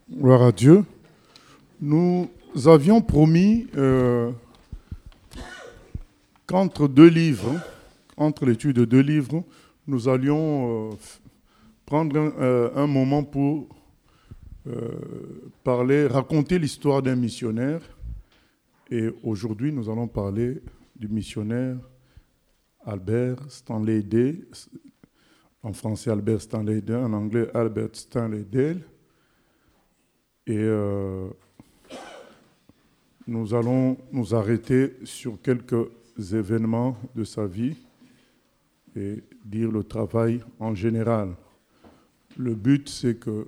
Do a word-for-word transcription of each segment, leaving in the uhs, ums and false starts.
Gloire à Dieu. Nous avions promis euh, qu'entre deux livres, entre l'étude de deux livres, nous allions euh, prendre un, euh, un moment pour euh, parler, raconter l'histoire d'un missionnaire. Et aujourd'hui, nous allons parler du missionnaire Albert Stanley Dale, en français Albert Stanley Dale, en anglais Albert Stanley Dale. Et euh, nous allons nous arrêter sur quelques événements de sa vie et dire le travail en général. Le but, c'est que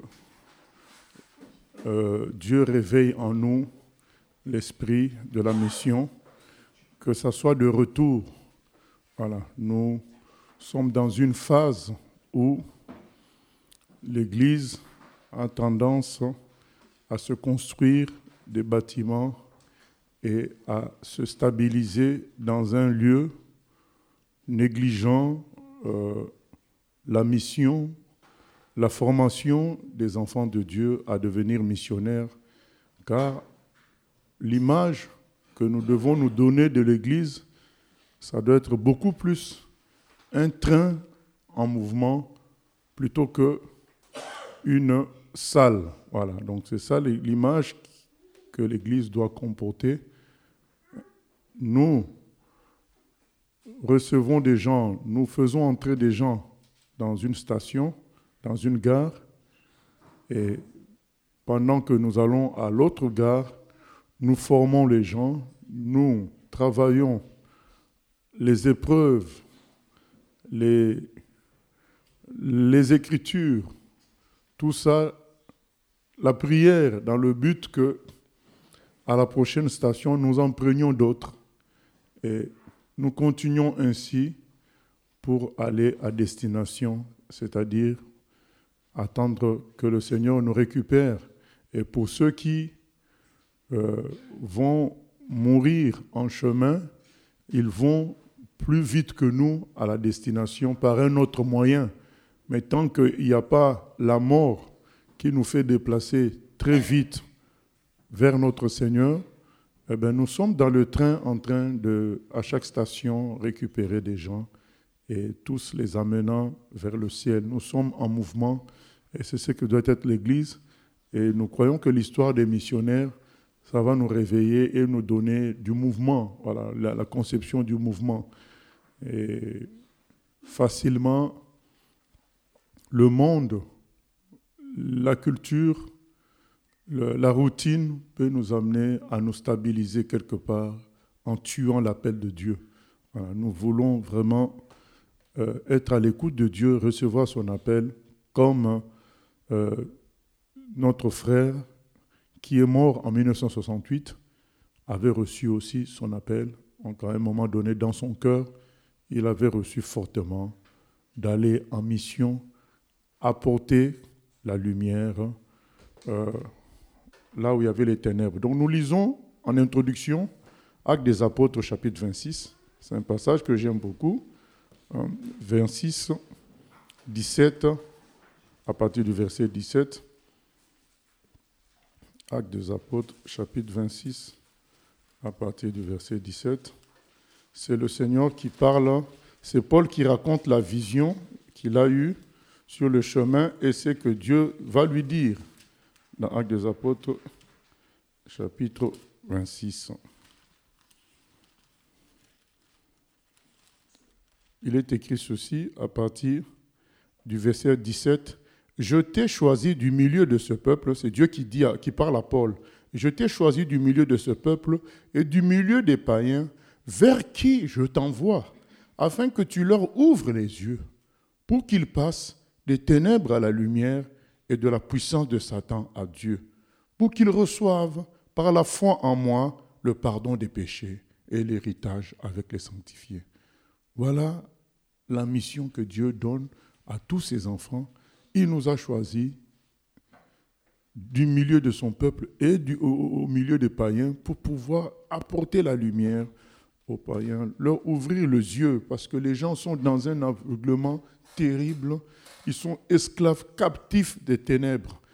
euh, Dieu réveille en nous l'esprit de la mission, que ça soit de retour. Voilà, nous sommes dans une phase où l'Église a tendance à se construire des bâtiments et à se stabiliser dans un lieu, négligeant euh, la mission, la formation des enfants de Dieu à devenir missionnaires, car l'image que nous devons nous donner de l'Église, ça doit être beaucoup plus un train en mouvement plutôt qu'une salle. Voilà, donc c'est ça l'image que l'Église doit comporter. Nous recevons des gens, nous faisons entrer des gens dans une station, dans une gare, et pendant que nous allons à l'autre gare, nous formons les gens, nous travaillons les épreuves, les, les écritures, tout ça, la prière dans le but que à la prochaine station, nous en prenions d'autres. Et nous continuons ainsi pour aller à destination, c'est-à-dire attendre que le Seigneur nous récupère. Et pour ceux qui euh, vont mourir en chemin, ils vont plus vite que nous à la destination par un autre moyen. Mais tant qu'il n'y a pas la mort qui nous fait déplacer très vite vers notre Seigneur, eh bien, nous sommes dans le train en train de, à chaque station, récupérer des gens et tous les amenant vers le ciel. Nous sommes en mouvement et c'est ce que doit être l'Église. Et nous croyons que l'histoire des missionnaires, ça va nous réveiller et nous donner du mouvement, voilà, la, la conception du mouvement. Et facilement, le monde, la culture, le, la routine peut nous amener à nous stabiliser quelque part en tuant l'appel de Dieu. Voilà, nous voulons vraiment euh, être à l'écoute de Dieu, recevoir son appel comme euh, notre frère qui est mort en dix-neuf cent soixante-huit avait reçu aussi son appel. Donc à un moment donné, dans son cœur, il avait reçu fortement d'aller en mission, apporter la lumière euh, là où il y avait les ténèbres. Donc nous lisons en introduction Actes des Apôtres, chapitre vingt-six. C'est un passage que j'aime beaucoup. Hein, vingt-six, dix-sept, à partir du verset dix-sept. Actes des Apôtres, chapitre vingt-six, à partir du verset dix-sept. C'est le Seigneur qui parle, c'est Paul qui raconte la vision qu'il a eue sur le chemin et c'est que Dieu va lui dire dans Actes des Apôtres, chapitre vingt-six. Il est écrit ceci à partir du verset dix-sept. « Je t'ai choisi du milieu de ce peuple », c'est Dieu qui, dit, qui parle à Paul, « Je t'ai choisi du milieu de ce peuple et du milieu des païens, vers qui je t'envoie, afin que tu leur ouvres les yeux, pour qu'ils passent des ténèbres à la lumière et de la puissance de Satan à Dieu, pour qu'ils reçoivent par la foi en moi le pardon des péchés et l'héritage avec les sanctifiés. » Voilà la mission que Dieu donne à tous ses enfants. Il nous a choisis du milieu de son peuple et du, au, au milieu des païens pour pouvoir apporter la lumière aux païens, leur ouvrir les yeux, parce que les gens sont dans un aveuglement terrible. Ils sont esclaves, captifs des ténèbres.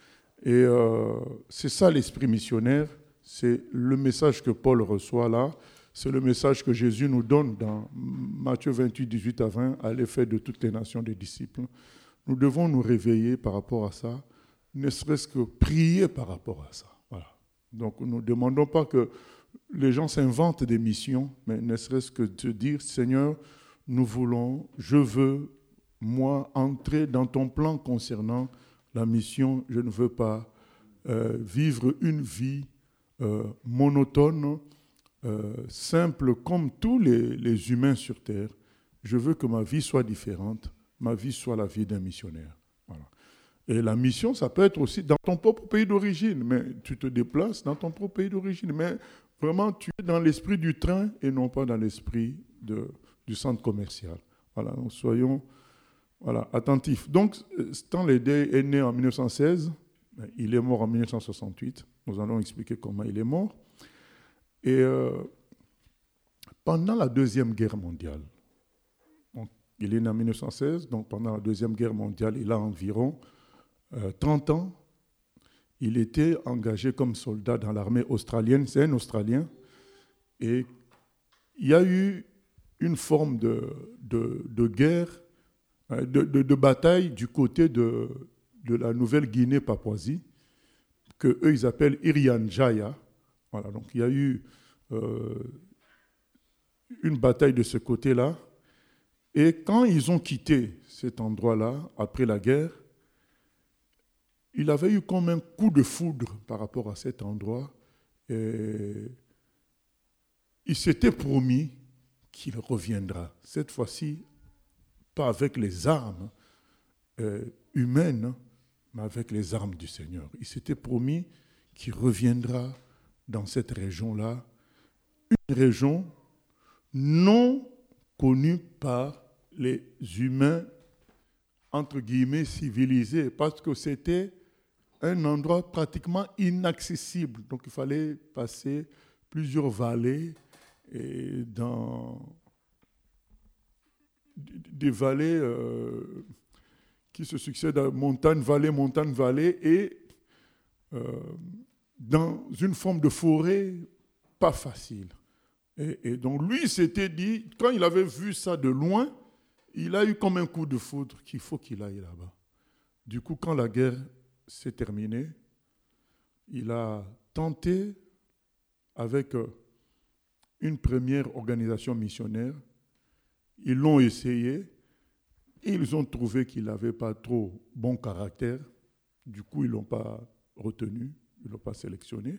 Et euh, c'est ça l'esprit missionnaire, c'est le message que Paul reçoit là, c'est le message que Jésus nous donne dans Matthieu vingt-huit, dix-huit à vingt, à l'effet de toutes les nations des disciples. Nous devons nous réveiller par rapport à ça, ne serait-ce que prier par rapport à ça. Voilà. Donc nous ne demandons pas que les gens s'inventent des missions, mais ne serait-ce que de dire, Seigneur, nous voulons, je veux, moi, entrer dans ton plan concernant la mission. Je ne veux pas euh, vivre une vie euh, monotone, euh, simple, comme tous les, les humains sur Terre. Je veux que ma vie soit différente, ma vie soit la vie d'un missionnaire. Voilà. Et la mission, ça peut être aussi dans ton propre pays d'origine, mais tu te déplaces dans ton propre pays d'origine, mais vraiment, tu es dans l'esprit du train et non pas dans l'esprit de, du centre commercial. Voilà, donc soyons voilà, attentifs. Donc, Stanley Day est né en mille neuf cent seize, il est mort en mille neuf cent soixante-huit. Nous allons expliquer comment il est mort. Et euh, pendant la Deuxième Guerre mondiale, donc, il est né en mille neuf cent seize, donc pendant la Deuxième Guerre mondiale, il a environ euh, trente ans. Il était engagé comme soldat dans l'armée australienne, c'est un Australien, et il y a eu une forme de, de, de guerre, de, de, de bataille du côté de, de la Nouvelle-Guinée-Papouasie, que eux ils appellent Irian Jaya. Voilà, donc il y a eu euh, une bataille de ce côté-là, et quand ils ont quitté cet endroit-là, après la guerre, il avait eu comme un coup de foudre par rapport à cet endroit. Et il s'était promis qu'il reviendra. Cette fois-ci, pas avec les armes euh, humaines, mais avec les armes du Seigneur. Il s'était promis qu'il reviendra dans cette région-là, une région non connue par les humains, entre guillemets, civilisés, parce que c'était un endroit pratiquement inaccessible. Donc il fallait passer plusieurs vallées, et dans des vallées euh, qui se succèdent à montagne, vallée, montagne, vallée, et euh, dans une forme de forêt pas facile. Et, et donc lui s'était dit, quand il avait vu ça de loin, il a eu comme un coup de foudre qu'il faut qu'il aille là-bas. Du coup, quand la guerre s'est terminée, il a tenté avec une première organisation missionnaire. Ils l'ont essayé. Ils ont trouvé qu'il n'avait pas trop bon caractère. Du coup, ils ne l'ont pas retenu, ils ne l'ont pas sélectionné.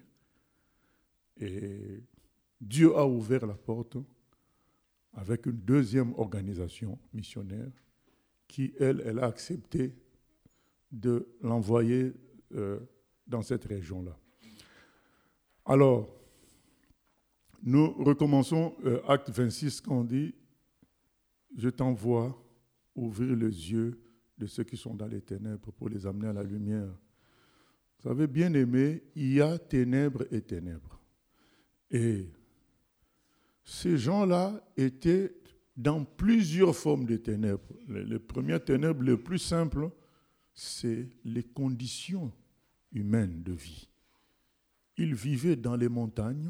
Et Dieu a ouvert la porte avec une deuxième organisation missionnaire qui, elle, elle a accepté de l'envoyer euh, dans cette région-là. Alors, nous recommençons euh, acte vingt-six quand on dit « Je t'envoie ouvrir les yeux de ceux qui sont dans les ténèbres pour les amener à la lumière. » Vous savez, bien aimé, il y a ténèbres et ténèbres. Et ces gens-là étaient dans plusieurs formes de ténèbres. Les, les premières ténèbres les plus simples, c'est les conditions humaines de vie. Ils vivaient dans les montagnes,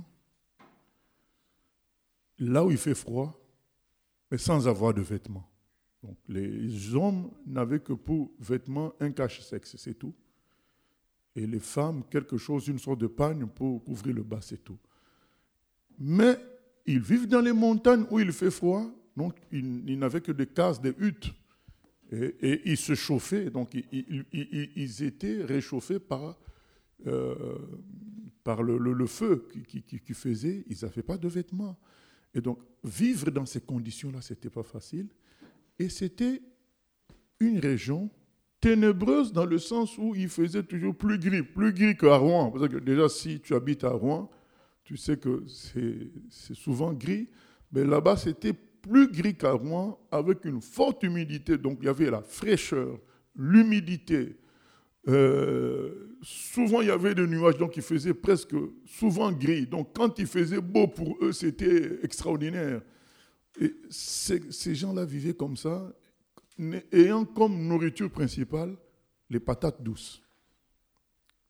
là où il fait froid, mais sans avoir de vêtements. Donc, les hommes n'avaient que pour vêtements un cache-sexe, c'est tout. Et les femmes, quelque chose, une sorte de pagne pour couvrir le bas, c'est tout. Mais ils vivent dans les montagnes où il fait froid, donc ils, ils n'avaient que des cases, des huttes. Et, et ils se chauffaient, donc ils, ils, ils, ils étaient réchauffés par, euh, par le, le, le feu qui, qui, qui faisait, ils n'avaient pas de vêtements. Et donc, vivre dans ces conditions-là, ce n'était pas facile. Et c'était une région ténébreuse dans le sens où il faisait toujours plus gris, plus gris qu'à Rouen. Parce que déjà, si tu habites à Rouen, tu sais que c'est, c'est souvent gris. Mais là-bas, c'était plus gris qu'à Rouen, avec une forte humidité. Donc, il y avait la fraîcheur, l'humidité. Euh, souvent, il y avait des nuages, donc il faisait presque souvent gris. Donc, quand il faisait beau pour eux, c'était extraordinaire. Et ces, ces gens-là vivaient comme ça, ayant comme nourriture principale les patates douces.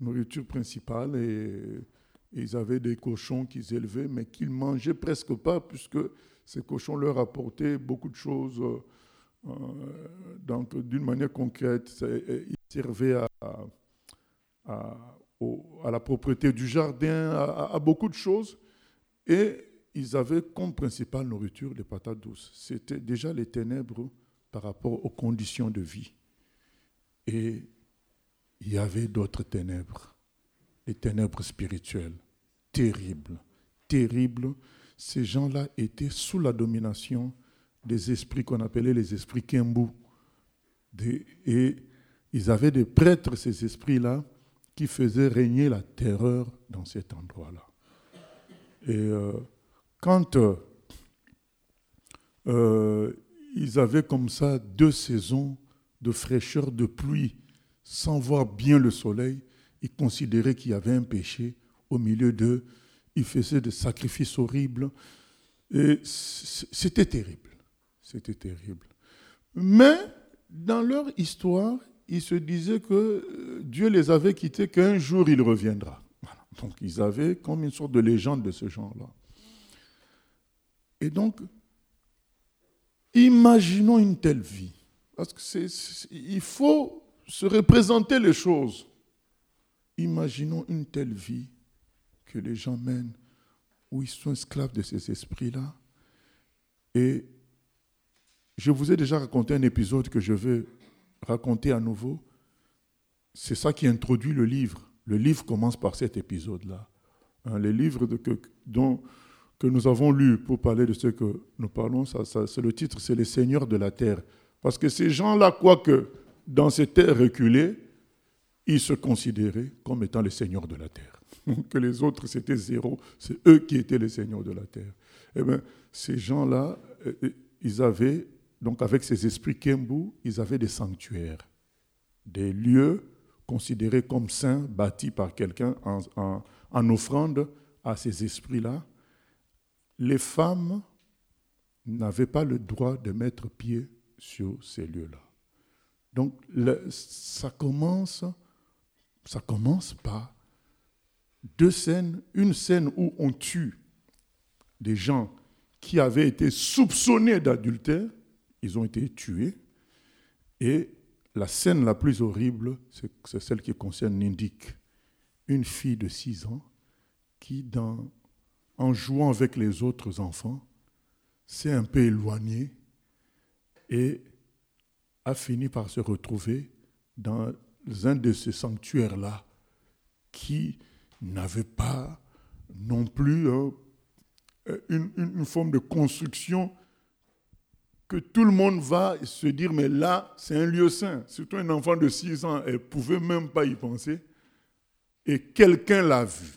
nourriture principale, et, et ils avaient des cochons qu'ils élevaient, mais qu'ils ne mangeaient presque pas, puisque ces cochons leur apportaient beaucoup de choses. Euh, donc, d'une manière concrète, ils servaient à, à, au, à la propreté du jardin, à, à beaucoup de choses. Et ils avaient comme principale nourriture les patates douces. C'était déjà les ténèbres par rapport aux conditions de vie. Et il y avait d'autres ténèbres, les ténèbres spirituelles, terribles, terribles. Ces gens-là étaient sous la domination des esprits qu'on appelait les esprits Kembu. Des, et ils avaient des prêtres, ces esprits-là, qui faisaient régner la terreur dans cet endroit-là. Et euh, quand euh, euh, ils avaient comme ça deux saisons de fraîcheur, de pluie, sans voir bien le soleil, ils considéraient qu'il y avait un péché au milieu d'eux. Ils faisaient des sacrifices horribles. Et c'était terrible. C'était terrible. Mais dans leur histoire, ils se disaient que Dieu les avait quittés, qu'un jour il reviendra. Voilà. Donc ils avaient comme une sorte de légende de ce genre-là. Et donc, imaginons une telle vie. Parce que c'est, c'est, il faut se représenter les choses. Imaginons une telle vie que les gens mènent, où ils sont esclaves de ces esprits-là. Et je vous ai déjà raconté un épisode que je vais raconter à nouveau. C'est ça qui introduit le livre. Le livre commence par cet épisode-là. Hein, les livres de, que, dont, que nous avons lus pour parler de ce que nous parlons, ça, ça, c'est le titre, c'est les seigneurs de la terre. Parce que ces gens-là, quoique dans ces terres reculées, ils se considéraient comme étant les seigneurs de la terre. Que les autres, c'était zéro. C'est eux qui étaient les seigneurs de la terre. Eh bien, ces gens-là, ils avaient, donc avec ces esprits Kembu, ils avaient des sanctuaires, des lieux considérés comme saints, bâtis par quelqu'un en, en, en offrande à ces esprits-là. Les femmes n'avaient pas le droit de mettre pied sur ces lieux-là. Donc, le, ça commence, ça commence par deux scènes. Une scène où on tue des gens qui avaient été soupçonnés d'adultère, ils ont été tués. Et la scène la plus horrible, c'est, c'est celle qui concerne Nindik, une fille de six ans qui, dans, en jouant avec les autres enfants, s'est un peu éloignée et a fini par se retrouver dans un de ces sanctuaires-là qui n'avait pas non plus hein, une, une forme de construction que tout le monde va se dire, mais là, c'est un lieu saint. Surtout un enfant de six ans, elle ne pouvait même pas y penser. Et quelqu'un l'a vu.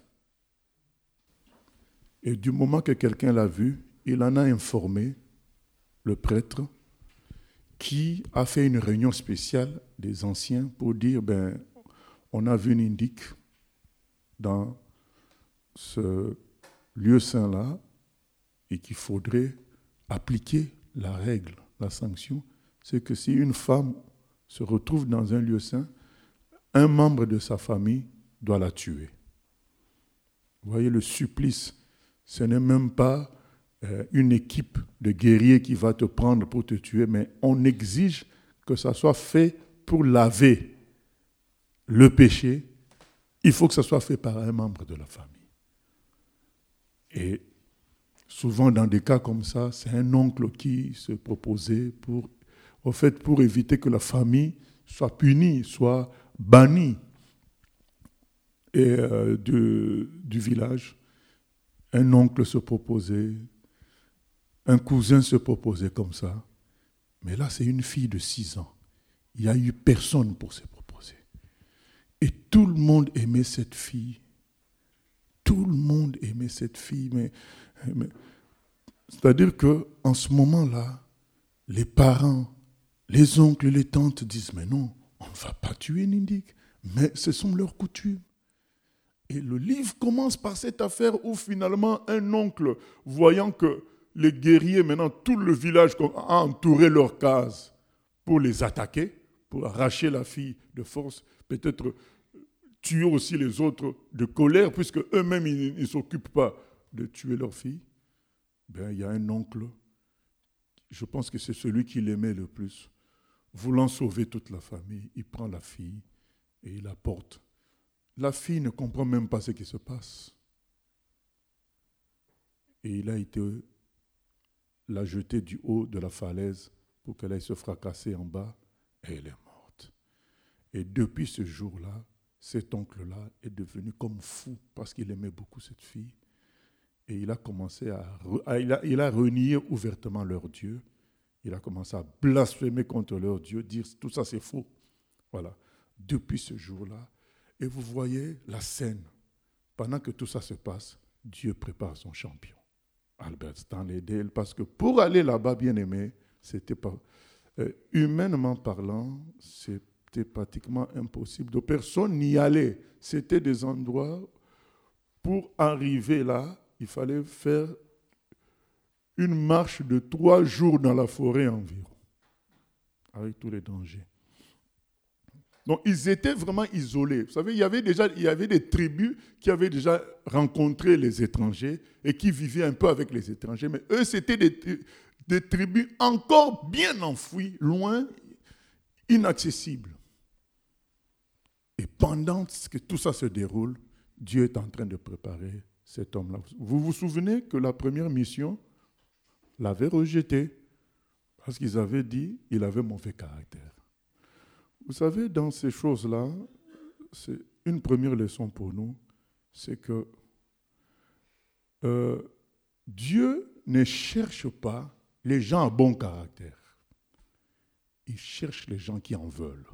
Et du moment que quelqu'un l'a vu, il en a informé le prêtre qui a fait une réunion spéciale des anciens pour dire, ben, on a vu une indique dans ce lieu saint-là et qu'il faudrait appliquer la règle, la sanction. C'est que si une femme se retrouve dans un lieu saint, un membre de sa famille doit la tuer. Vous voyez, le supplice, ce n'est même pas euh, une équipe de guerriers qui va te prendre pour te tuer, mais on exige que ça soit fait pour laver le péché. Il faut que ça soit fait par un membre de la famille. Et souvent, dans des cas comme ça, c'est un oncle qui se proposait pour, au fait, pour éviter que la famille soit punie, soit bannie et, euh, du, du village. Un oncle se proposait, un cousin se proposait comme ça. Mais là, c'est une fille de six ans. Il n'y a eu personne pour se proposer. Et tout le monde aimait cette fille. Tout le monde aimait cette fille. Mais, mais, c'est-à-dire qu'en ce moment-là, les parents, les oncles, les tantes disent, mais non, on ne va pas tuer Nindik. Mais ce sont leurs coutumes. Et le livre commence par cette affaire où finalement un oncle, voyant que les guerriers, maintenant tout le village a entouré leur case pour les attaquer, pour arracher la fille de force, peut-être tuer aussi les autres de colère, puisque eux-mêmes, ils ne s'occupent pas de tuer leur fille. Ben, il y a un oncle, je pense que c'est celui qui l'aimait le plus. Voulant sauver toute la famille, il prend la fille et il la porte. La fille ne comprend même pas ce qui se passe. Et il a été la jeter du haut de la falaise pour qu'elle aille se fracasser en bas, et elle est morte. Et depuis ce jour-là, cet oncle-là est devenu comme fou parce qu'il aimait beaucoup cette fille. Et il a commencé à, à il, a, il a renié ouvertement leur Dieu. Il a commencé à blasphémer contre leur Dieu, dire tout ça c'est faux. Voilà. Depuis ce jour-là, et vous voyez la scène. Pendant que tout ça se passe, Dieu prépare son champion, Albert Stanley Dale, parce que pour aller là-bas, bien aimé, c'était pas euh, humainement parlant, c'était pratiquement impossible. De personne n'y allait. C'était des endroits pour arriver là, il fallait faire une marche de trois jours dans la forêt environ, avec tous les dangers. Donc, ils étaient vraiment isolés. Vous savez, il y avait déjà il y avait des tribus qui avaient déjà rencontré les étrangers et qui vivaient un peu avec les étrangers. Mais eux, c'était des, des tribus encore bien enfouies, loin, inaccessibles. Et pendant que tout ça se déroule, Dieu est en train de préparer cet homme-là. Vous vous souvenez que la première mission l'avait rejeté parce qu'ils avaient dit qu'il avait mauvais caractère. Vous savez, dans ces choses-là, c'est une première leçon pour nous, c'est que euh, Dieu ne cherche pas les gens à bon caractère. Il cherche les gens qui en veulent.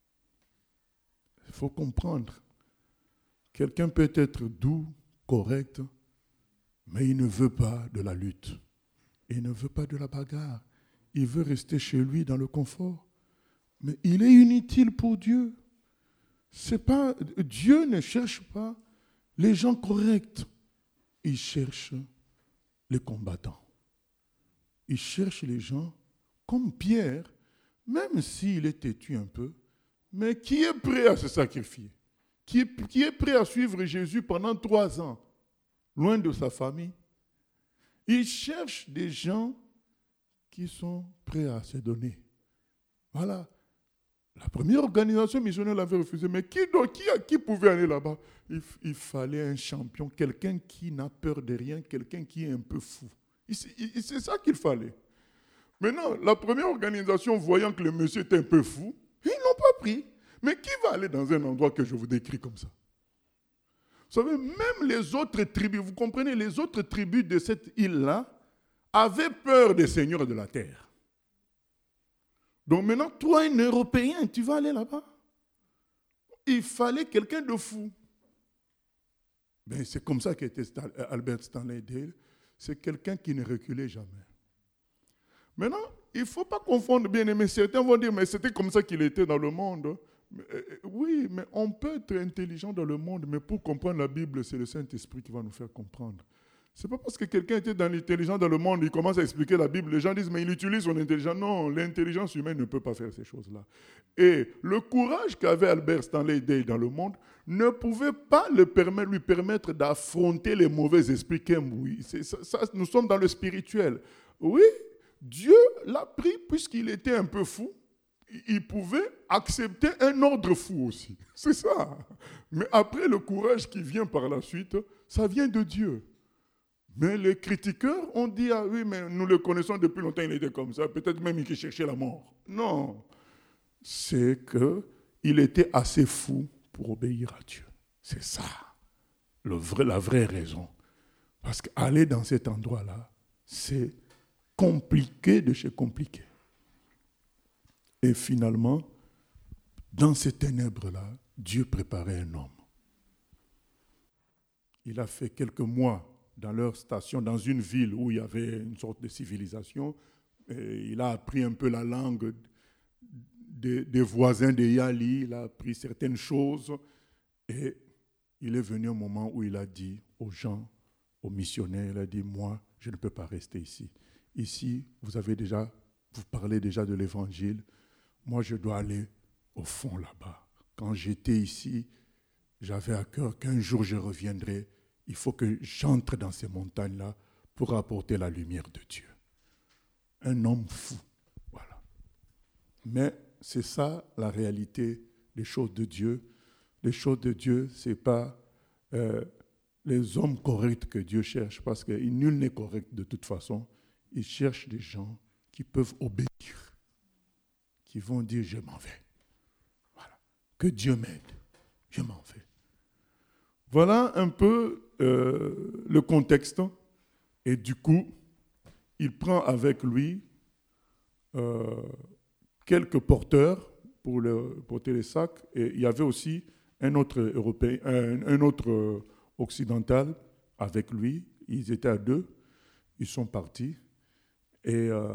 Il faut comprendre. Quelqu'un peut être doux, correct, mais il ne veut pas de la lutte. Il ne veut pas de la bagarre. Il veut rester chez lui dans le confort. Mais il est inutile pour Dieu. C'est pas, Dieu ne cherche pas les gens corrects. Il cherche les combattants. Il cherche les gens comme Pierre, même s'il est têtu un peu, mais qui est prêt à se sacrifier, qui est, qui est prêt à suivre Jésus pendant trois ans, loin de sa famille. Il cherche des gens qui sont prêts à se donner. Voilà. La première organisation missionnaire l'avait refusé, mais qui, donc, qui, qui pouvait aller là-bas? il, il fallait un champion, quelqu'un qui n'a peur de rien, quelqu'un qui est un peu fou. C'est ça qu'il fallait. Maintenant, la première organisation, voyant que le monsieur était un peu fou, ils n'ont pas pris. Mais qui va aller dans un endroit que je vous décris comme ça? Vous savez, même les autres tribus, vous comprenez, les autres tribus de cette île-là avaient peur des seigneurs de la terre. Donc maintenant, toi, un Européen, tu vas aller là-bas. Il fallait quelqu'un de fou. Ben, c'est comme ça qu'était Albert Stanley Dale. C'est quelqu'un qui ne reculait jamais. Maintenant, il ne faut pas confondre, bien aimé. Certains vont dire, mais c'était comme ça qu'il était dans le monde. Mais, euh, oui, mais on peut être intelligent dans le monde, mais pour comprendre la Bible, c'est le Saint-Esprit qui va nous faire comprendre. Ce n'est pas parce que quelqu'un était dans l'intelligence dans le monde, il commence à expliquer la Bible, les gens disent, mais il utilise son intelligence. Non, l'intelligence humaine ne peut pas faire ces choses-là. Et le courage qu'avait Albert Stanley Dale dans le monde ne pouvait pas le permettre, lui permettre d'affronter les mauvais esprits qu'aiment. Oui, c'est ça, ça, nous sommes dans le spirituel. Oui, Dieu l'a pris puisqu'il était un peu fou. Il pouvait accepter un ordre fou aussi. C'est ça. Mais après, le courage qui vient par la suite, ça vient de Dieu. Mais les critiqueurs ont dit, ah oui, mais nous le connaissons depuis longtemps, il était comme ça, peut-être même qu'il cherchait la mort. Non, c'est qu'il était assez fou pour obéir à Dieu. C'est ça, le vrai, la vraie raison. Parce qu'aller dans cet endroit-là, c'est compliqué de chez compliqué. Et finalement, dans ces ténèbres-là, Dieu préparait un homme. Il a fait quelques mois dans leur station, dans une ville où il y avait une sorte de civilisation. Et il a appris un peu la langue des, des voisins de Yali, il a appris certaines choses. Et il est venu un moment où il a dit aux gens, aux missionnaires, il a dit, moi, je ne peux pas rester ici. Ici, vous avez déjà, vous parlez déjà de l'évangile. Moi, je dois aller au fond là-bas. Quand j'étais ici, j'avais à cœur qu'un jour je reviendrai. Il faut que j'entre dans ces montagnes-là pour apporter la lumière de Dieu. Un homme fou, voilà. Mais c'est ça la réalité des choses de Dieu. Les choses de Dieu, ce n'est pas euh, les hommes corrects que Dieu cherche, parce que nul n'est correct de toute façon. Il cherche des gens qui peuvent obéir, qui vont dire « je m'en vais ». Voilà. Que Dieu m'aide, je m'en vais. Voilà un peu euh, le contexte. Et du coup, il prend avec lui euh, quelques porteurs pour le, porter les sacs. Et il y avait aussi un autre Européen, un, un autre occidental avec lui. Ils étaient à deux. Ils sont partis. Et euh,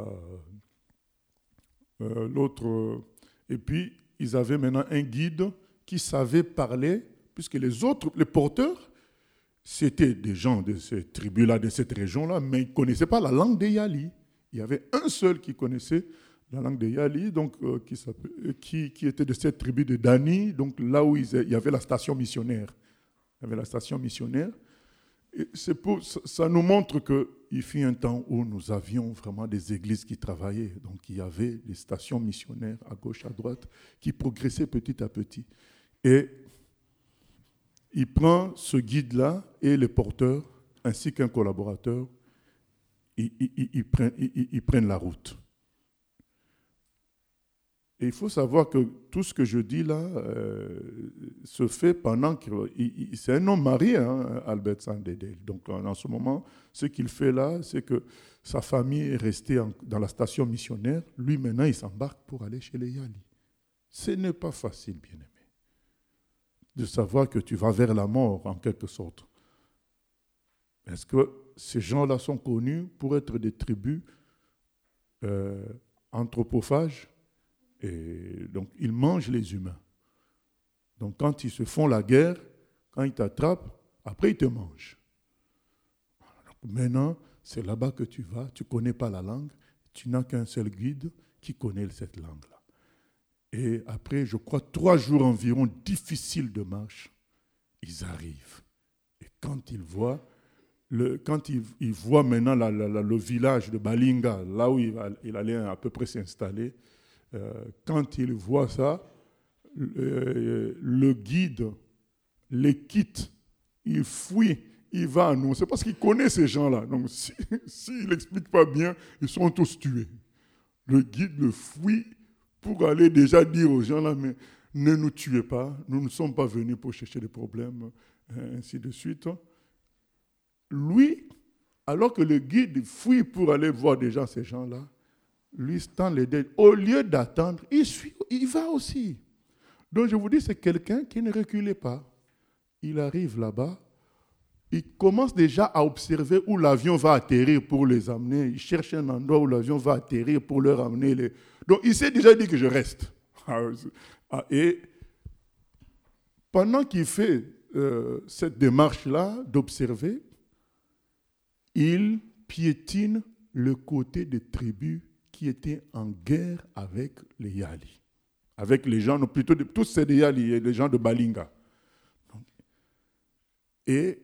euh, l'autre. Et puis, ils avaient maintenant un guide qui savait parler, puisque les autres, les porteurs, c'était des gens de ces tribus-là, de cette région-là, mais ils ne connaissaient pas la langue des Yali. Il y avait un seul qui connaissait la langue des Yali, donc, euh, qui, qui, qui était de cette tribu de Dani, donc là où ils, il y avait la station missionnaire. Il y avait la station missionnaire. Et c'est pour, ça, ça nous montre qu'il fut un temps où nous avions vraiment des églises qui travaillaient. Donc il y avait des stations missionnaires à gauche, à droite, qui progressaient petit à petit. Et il prend ce guide-là et les porteurs, ainsi qu'un collaborateur, ils, ils, ils, prennent, ils, ils prennent la route. Et il faut savoir que tout ce que je dis là euh, se fait pendant que... Il, il, c'est un homme marié, hein, Albert Sandedel. Donc en ce moment, ce qu'il fait là, c'est que sa famille est restée en, dans la station missionnaire. Lui, maintenant, il s'embarque pour aller chez les Yali. Ce n'est pas facile, bien-aimé, de savoir que tu vas vers la mort, en quelque sorte. Est-ce que ces gens-là sont connus pour être des tribus euh, anthropophages? Et donc, ils mangent les humains. Donc, quand ils se font la guerre, quand ils t'attrapent, après, ils te mangent. Donc, maintenant, c'est là-bas que tu vas, tu ne connais pas la langue, tu n'as qu'un seul guide qui connaît cette langue-là. Et après, je crois, trois jours environ difficiles de marche, ils arrivent. Et quand ils voient, le, quand ils, ils voient maintenant la, la, la, le village de Balinga, là où il, il allait à peu près s'installer, euh, quand ils voient ça, le, le guide les quitte, il fuit, il va à nous. C'est parce qu'il connaît ces gens-là. Donc, s'il si, si n'explique pas bien, ils sont tous tués. Le guide le fuit pour aller déjà dire aux gens là, mais ne nous tuez pas, nous ne sommes pas venus pour chercher des problèmes, ainsi de suite. Lui, alors que le guide fuit pour aller voir déjà ces gens-là, lui tend les dés. Au lieu d'attendre, il suit, il va aussi. Donc je vous dis, c'est quelqu'un qui ne reculait pas. Il arrive là-bas, il commence déjà à observer où l'avion va atterrir pour les amener. Il cherche un endroit où l'avion va atterrir pour leur amener les... Donc, il s'est déjà dit que je reste. Et pendant qu'il fait euh, cette démarche-là d'observer, il piétine le côté des tribus qui étaient en guerre avec les Yali. Avec les gens, non, plutôt de, tous ces Yali, les gens de Balinga. Et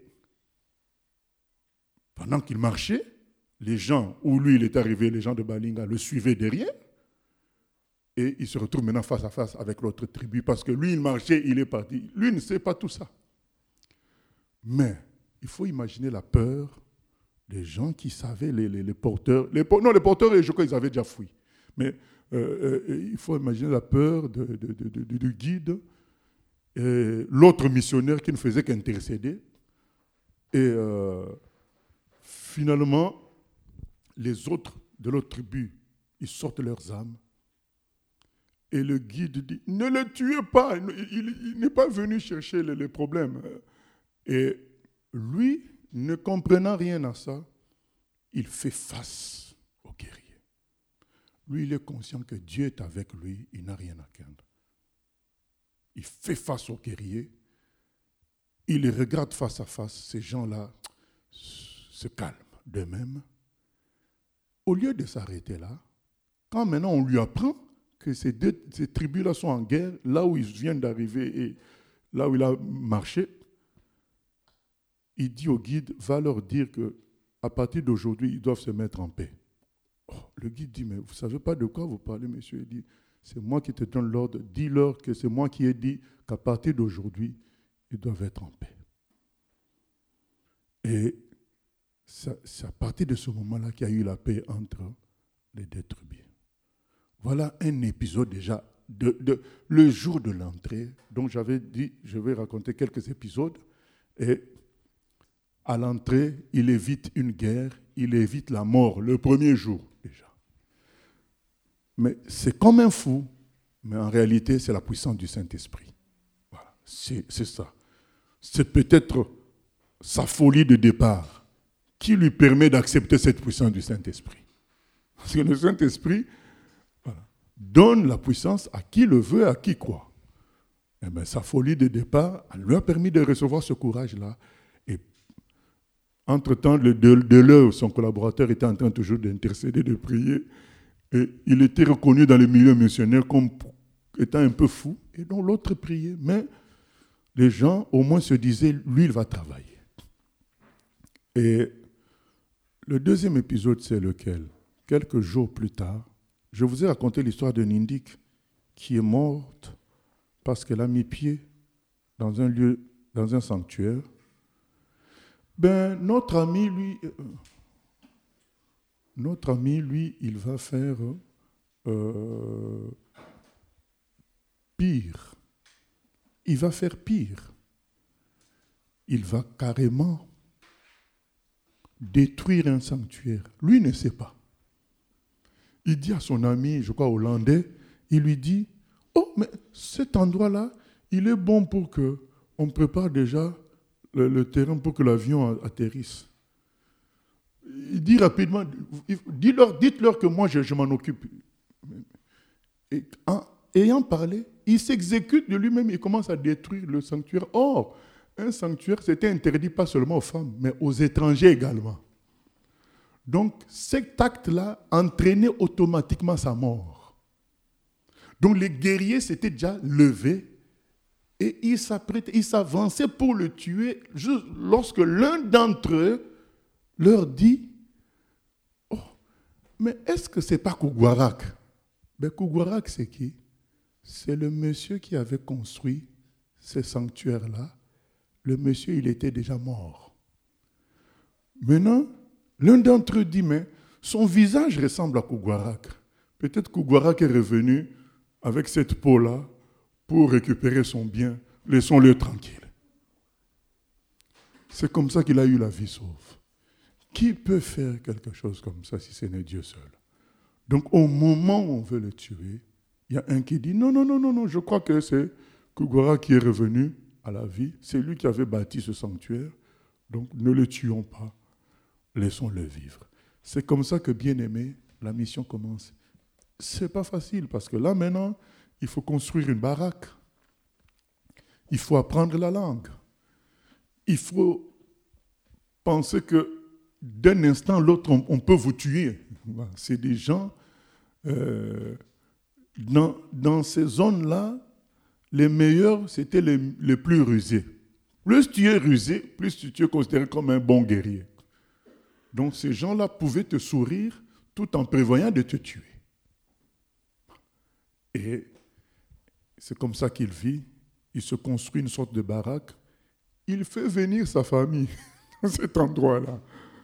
pendant qu'il marchait, les gens, où lui il est arrivé, les gens de Balinga le suivaient derrière, et il se retrouve maintenant face à face avec l'autre tribu, parce que lui il marchait, il est parti. Lui ne sait pas tout ça. Mais il faut imaginer la peur des gens qui savaient, les, les, les porteurs, les, non les porteurs, je crois qu'ils avaient déjà fui. Mais euh, euh, il faut imaginer la peur de, de, de, de, du guide, et l'autre missionnaire qui ne faisait qu'intercéder. Et euh, finalement, les autres de l'autre tribu, ils sortent leurs âmes. Et le guide dit, ne le tuez pas, il, il, il n'est pas venu chercher les, les problèmes. Et lui, ne comprenant rien à ça, il fait face au guerrier. Lui, il est conscient que Dieu est avec lui, il n'a rien à craindre. Il fait face au guerrier, il les regarde face à face, ces gens-là se calment d'eux-mêmes. Au lieu de s'arrêter là, quand maintenant on lui apprend que ces deux ces tribus-là sont en guerre, là où ils viennent d'arriver, et là où il a marché, il dit au guide, va leur dire qu'à partir d'aujourd'hui, ils doivent se mettre en paix. Oh, le guide dit, mais vous ne savez pas de quoi vous parlez, monsieur. Il dit, c'est moi qui te donne l'ordre. Dis-leur que c'est moi qui ai dit qu'à partir d'aujourd'hui, ils doivent être en paix. Et ça, c'est à partir de ce moment-là qu'il y a eu la paix entre les deux tribus. Voilà un épisode déjà, de, de, le jour de l'entrée. Donc j'avais dit, je vais raconter quelques épisodes. Et à l'entrée, il évite une guerre, il évite la mort, le premier jour déjà. Mais c'est comme un fou, mais en réalité, c'est la puissance du Saint-Esprit. Voilà, c'est, c'est ça. C'est peut-être sa folie de départ qui lui permet d'accepter cette puissance du Saint-Esprit. Parce que le Saint-Esprit voilà, donne la puissance à qui le veut, à qui croit. Et bien, sa folie de départ elle lui a permis de recevoir ce courage-là. Et entre-temps, le Deleu, son collaborateur, était en train toujours d'intercéder, de prier. Et il était reconnu dans le milieu missionnaire comme étant un peu fou. Et donc l'autre priait. Mais les gens, au moins, se disaient, lui, il va travailler. Et le deuxième épisode, c'est lequel? Quelques jours plus tard, je vous ai raconté l'histoire de Nindik qui est morte parce qu'elle a mis pied dans un lieu, dans un sanctuaire. Ben, notre ami, lui, euh, notre ami, lui, il va faire euh, pire. Il va faire pire. Il va carrément détruire un sanctuaire. Lui ne sait pas. Il dit à son ami, je crois hollandais, il lui dit, oh, mais cet endroit-là, il est bon pour qu'on prépare déjà le, le terrain pour que l'avion atterrisse. Il dit rapidement, dites-leur, dites-leur que moi, je, je m'en occupe. Et en ayant parlé, il s'exécute de lui-même, il commence à détruire le sanctuaire. Or, un sanctuaire, c'était interdit pas seulement aux femmes, mais aux étrangers également. Donc, cet acte-là entraînait automatiquement sa mort. Donc, les guerriers s'étaient déjà levés et ils s'apprêtaient, ils s'avançaient pour le tuer juste lorsque l'un d'entre eux leur dit « Oh, mais est-ce que ce n'est pas Kougouarak ?» Ben, Kougouarak, c'est qui? C'est le monsieur qui avait construit ce sanctuaire-là. Le monsieur, il était déjà mort. Maintenant, l'un d'entre eux dit, mais son visage ressemble à Kougouarak. Peut-être Kougouarak est revenu avec cette peau-là pour récupérer son bien. Laissons-le tranquille. C'est comme ça qu'il a eu la vie sauve. Qui peut faire quelque chose comme ça si ce n'est Dieu seul? Donc, au moment où on veut le tuer, il y a un qui dit, non, non, non, non, non, je crois que c'est Kougouarak qui est revenu à la vie. C'est lui qui avait bâti ce sanctuaire. Donc, ne le tuons pas. Laissons-le vivre. C'est comme ça que, bien aimé, la mission commence. Ce n'est pas facile parce que là, maintenant, il faut construire une baraque. Il faut apprendre la langue. Il faut penser que d'un instant à l'autre, on, on peut vous tuer. C'est des gens, euh, dans, dans ces zones-là, les meilleurs, c'était les, les plus rusés. Plus tu es rusé, plus tu es considéré comme un bon guerrier. Donc ces gens-là pouvaient te sourire tout en prévoyant de te tuer. Et c'est comme ça qu'il vit. Il se construit une sorte de baraque. Il fait venir sa famille dans cet endroit-là.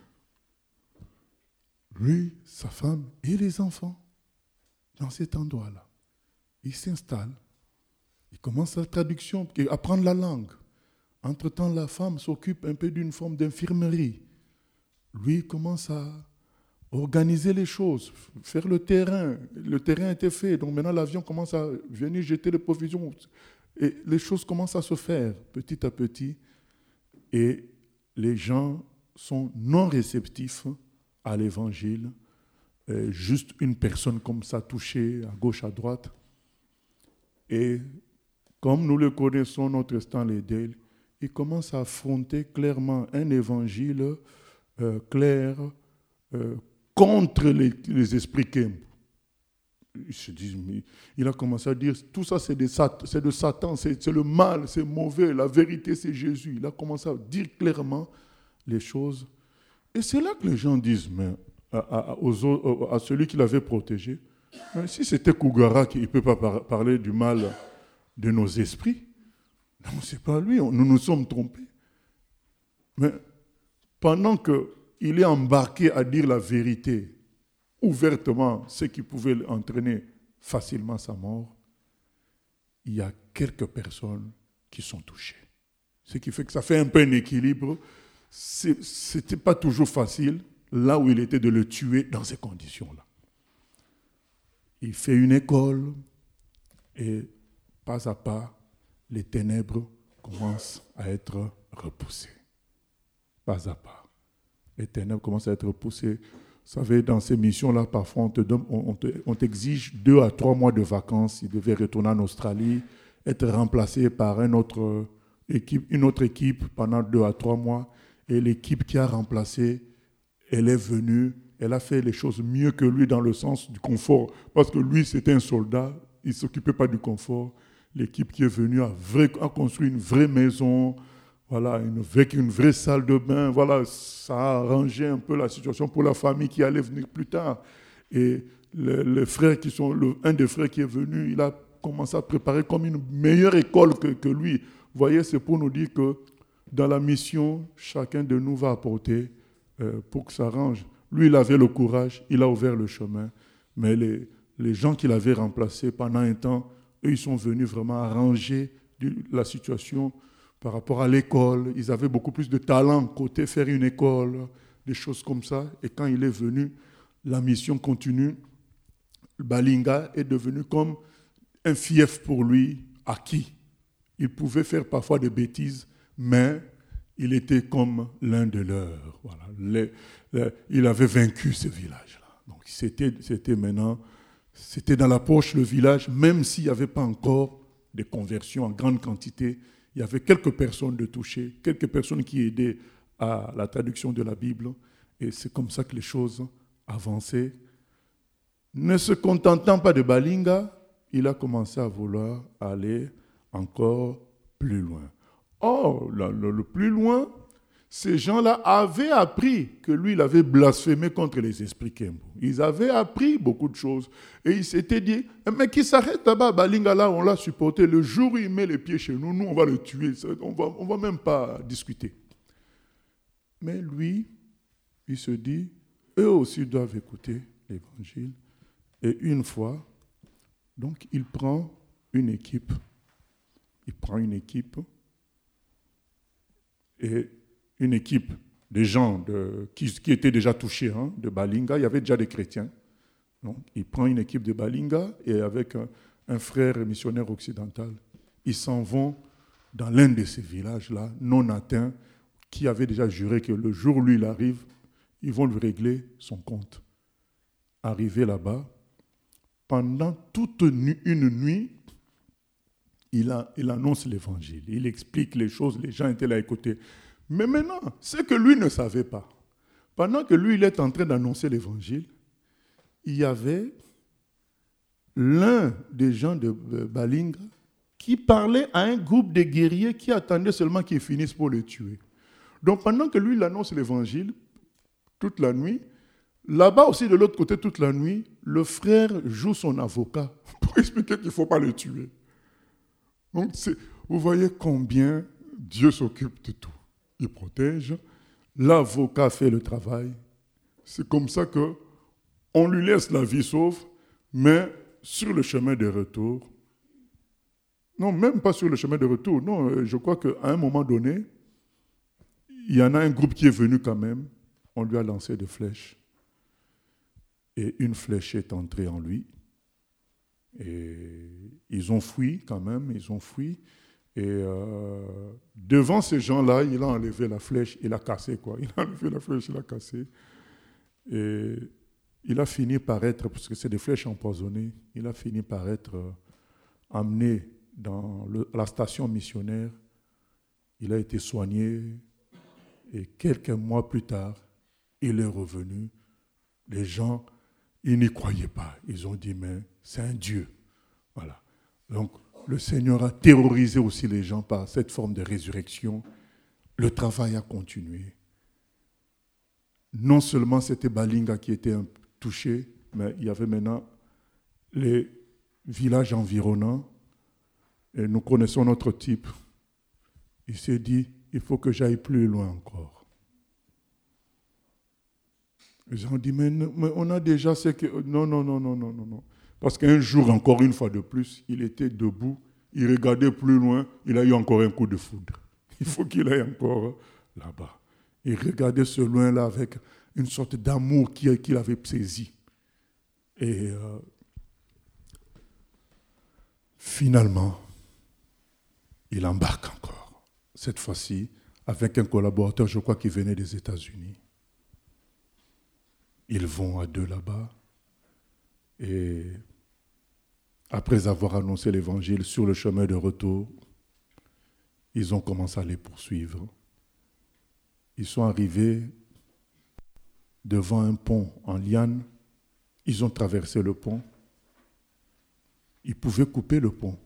Lui, sa femme et les enfants dans cet endroit-là. Il s'installe. Il commence la traduction, apprendre la langue. Entre-temps, la femme s'occupe un peu d'une forme d'infirmerie. Lui commence à organiser les choses, faire le terrain. Le terrain était fait, donc maintenant l'avion commence à venir jeter les provisions. Et les choses commencent à se faire petit à petit. Et les gens sont non réceptifs à l'évangile. Et juste une personne comme ça touchée à gauche, à droite. Et comme nous le connaissons, notre Stanley Dale, il commence à affronter clairement un évangile euh, clair euh, contre les, les esprits Kemp. ils se disent, mais il a commencé à dire, tout ça c'est de, c'est de Satan, c'est, c'est le mal, c'est mauvais, la vérité c'est Jésus. Il a commencé à dire clairement les choses. Et c'est là que les gens disent, mais à, à, aux, à celui qui l'avait protégé, mais si c'était Kougara qui ne peut pas par, parler du mal de nos esprits, non, ce n'est pas lui, on, nous nous sommes trompés. Mais pendant qu'il est embarqué à dire la vérité, ouvertement, ce qui pouvait entraîner facilement sa mort, il y a quelques personnes qui sont touchées. Ce qui fait que ça fait un peu un équilibre. Ce n'était pas toujours facile, là où il était, de le tuer dans ces conditions-là. Il fait une école et pas à pas, les ténèbres commencent à être repoussées. Pas à pas. Les ténèbres commencent à être repoussées. Vous savez, dans ces missions-là, parfois, on, te donne, on, te, on t'exige deux à trois mois de vacances. Il devait retourner en Australie, être remplacé par une autre équipe, une autre équipe pendant deux à trois mois. Et l'équipe qui a remplacé, elle est venue, elle a fait les choses mieux que lui dans le sens du confort. Parce que lui, c'était un soldat, il ne s'occupait pas du confort. L'équipe qui est venue a, vrai, a construit une vraie maison, voilà, une, avec une vraie salle de bain. Voilà, ça a arrangé un peu la situation pour la famille qui allait venir plus tard. Et le, le frère qui sont, le, un des frères qui est venu, il a commencé à préparer comme une meilleure école que, que lui. Vous voyez, c'est pour nous dire que dans la mission, chacun de nous va apporter euh, pour que ça arrange. Lui, il avait le courage, il a ouvert le chemin, mais les, les gens qui l'avaient remplacé pendant un temps, eux, ils sont venus vraiment arranger du, la situation par rapport à l'école. Ils avaient beaucoup plus de talent côté faire une école, des choses comme ça. Et quand il est venu, la mission continue. Balinga est devenu comme un fief pour lui, acquis. Il pouvait faire parfois des bêtises, mais il était comme l'un de leurs. Voilà. Les, les, il avait vaincu ce village-là. Donc c'était, c'était maintenant, c'était dans la poche le village, même s'il n'y avait pas encore de conversions en grande quantité. Il y avait quelques personnes de touchées, quelques personnes qui aidaient à la traduction de la Bible. Et c'est comme ça que les choses avançaient. Ne se contentant pas de Balinga, il a commencé à vouloir aller encore plus loin. Or, le, le, le plus loin, ces gens-là avaient appris que lui, il avait blasphémé contre les esprits Kembo. Ils avaient appris beaucoup de choses. Et ils s'étaient dit, mais qui s'arrête là-bas, Balinga, là, on l'a supporté. Le jour où il met les pieds chez nous, nous, on va le tuer. On va, on va même pas discuter. Mais lui, il se dit, eux aussi doivent écouter l'évangile. Et une fois, donc, il prend une équipe. Il prend une équipe. Et une équipe de gens de, qui, qui étaient déjà touchés hein, de Balinga. Il y avait déjà des chrétiens. Donc, il prend une équipe de Balinga et avec un, un frère missionnaire occidental, ils s'en vont dans l'un de ces villages-là, non atteints, qui avait déjà juré que le jour où lui il arrive, ils vont lui régler son compte. Arrivé là-bas, pendant toute une nuit, il, a, il annonce l'évangile, il explique les choses, les gens étaient là à écouter. Mais maintenant, ce que lui ne savait pas, pendant que lui il est en train d'annoncer l'évangile, il y avait l'un des gens de Balinga qui parlait à un groupe de guerriers qui attendaient seulement qu'ils finissent pour le tuer. Donc pendant que lui il annonce l'évangile, toute la nuit, là-bas aussi de l'autre côté, toute la nuit, le frère joue son avocat pour expliquer qu'il ne faut pas le tuer. Donc c'est, vous voyez combien Dieu s'occupe de tout. Il protège, l'avocat fait le travail. C'est comme ça qu'on lui laisse la vie sauve, mais sur le chemin de retour, non, même pas sur le chemin de retour, non, je crois qu'à un moment donné, il y en a un groupe qui est venu quand même, on lui a lancé des flèches. Et une flèche est entrée en lui. Et ils ont fui quand même, ils ont fui. Et euh, devant ces gens-là, il a enlevé la flèche, il a cassé quoi. Il a enlevé la flèche, il a cassé. Et il a fini par être, parce que c'est des flèches empoisonnées, il a fini par être euh, amené dans le, la station missionnaire. Il a été soigné. Et quelques mois plus tard, il est revenu. Les gens, Ils n'y croyaient pas. Ils ont dit, mais c'est un Dieu. Voilà. Donc, le Seigneur a terrorisé aussi les gens par cette forme de résurrection. Le travail a continué. Non seulement c'était Balinga qui était touché, mais il y avait maintenant les villages environnants. Et nous connaissons notre type. Il s'est dit, il faut que j'aille plus loin encore. Ils ont dit, mais, mais on a déjà ce que... Non, non, non, non, non, non, non. Parce qu'un jour, encore une fois de plus, il était debout, il regardait plus loin, il a eu encore un coup de foudre. Il faut qu'il aille encore là-bas. Il regardait ce loin-là avec une sorte d'amour qu'il avait saisi. Et euh, finalement, il embarque encore. Cette fois-ci, avec un collaborateur, je crois, qui venait des États-Unis. Ils vont à deux là-bas. Et après avoir annoncé l'évangile sur le chemin de retour, ils ont commencé à les poursuivre. Ils sont arrivés devant un pont en liane. Ils ont traversé le pont. Ils pouvaient couper le pont,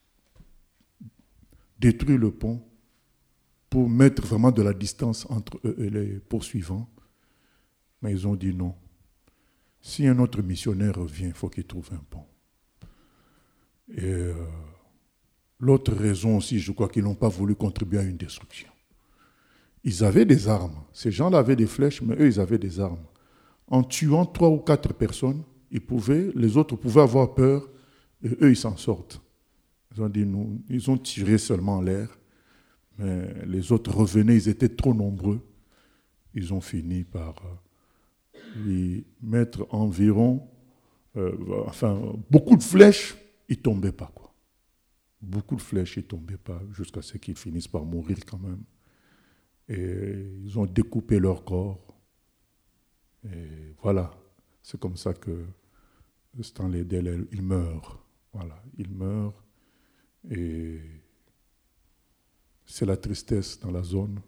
détruire le pont pour mettre vraiment de la distance entre eux et les poursuivants. Mais ils ont dit non. Si un autre missionnaire revient, il faut qu'il trouve un pont. Et euh, l'autre raison aussi, je crois qu'ils n'ont pas voulu contribuer à une destruction. Ils avaient des armes. Ces gens-là avaient des flèches, mais eux, ils avaient des armes. En tuant trois ou quatre personnes, ils pouvaient, les autres pouvaient avoir peur, et eux, ils s'en sortent. Ils ont dit, nous, ils ont tiré seulement en l'air, mais les autres revenaient, ils étaient trop nombreux. Ils ont fini par euh, lui mettre environ, euh, enfin, beaucoup de flèches, ils ne tombaient pas, quoi. Beaucoup de flèches, ils ne tombaient pas, jusqu'à ce qu'ils finissent par mourir quand même. Et ils ont découpé leur corps. Et voilà, c'est comme ça que Stanley Dell, il meurt. Voilà, il meurt. Et c'est la tristesse dans la zone.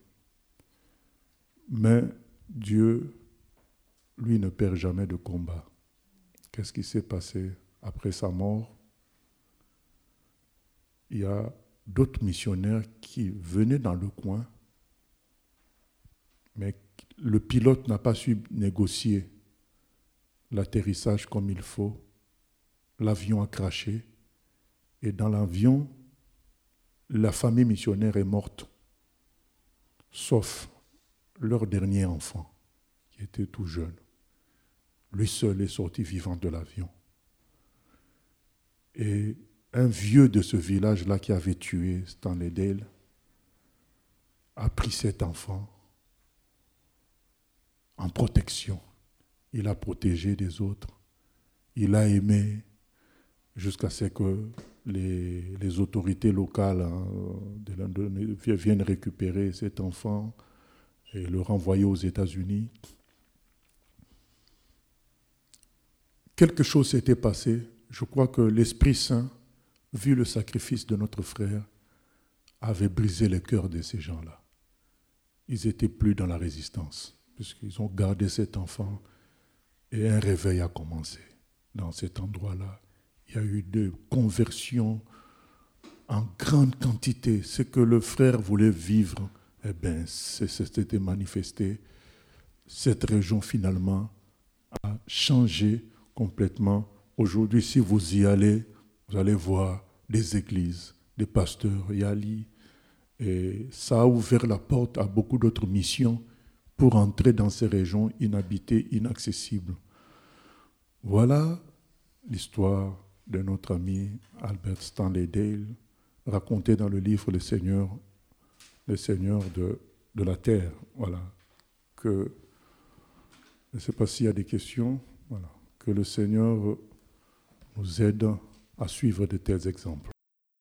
Mais Dieu, lui, ne perd jamais de combat. Qu'est-ce qui s'est passé après sa mort? Il y a d'autres missionnaires qui venaient dans le coin, mais le pilote n'a pas su négocier l'atterrissage comme il faut. L'avion a craché. Et dans l'avion, la famille missionnaire est morte, sauf leur dernier enfant, qui était tout jeune. Lui seul est sorti vivant de l'avion. Et un vieux de ce village-là qui avait tué Stanley Dale a pris cet enfant en protection. Il a protégé des autres. Il a aimé jusqu'à ce que les, les autorités locales hein, de l'Indonésie viennent récupérer cet enfant et le renvoyer aux États-Unis. Quelque chose s'était passé. Je crois que l'Esprit Saint, vu le sacrifice de notre frère, avait brisé le cœur de ces gens-là. Ils n'étaient plus dans la résistance, puisqu'ils ont gardé cet enfant et un réveil a commencé dans cet endroit-là. Il y a eu des conversions en grande quantité. Ce que le frère voulait vivre, eh bien, c'était manifesté. Cette région, finalement, a changé complètement. Aujourd'hui, si vous y allez, vous allez voir des églises, des pasteurs, Yali. Et ça a ouvert la porte à beaucoup d'autres missions pour entrer dans ces régions inhabitées, inaccessibles. Voilà l'histoire de notre ami Albert Stanley Dale, racontée dans le livre Le Seigneur, le Seigneur de, de la terre. Voilà. Que, je ne sais pas s'il y a des questions. Voilà. Que le Seigneur nous aide à suivre de tels exemples.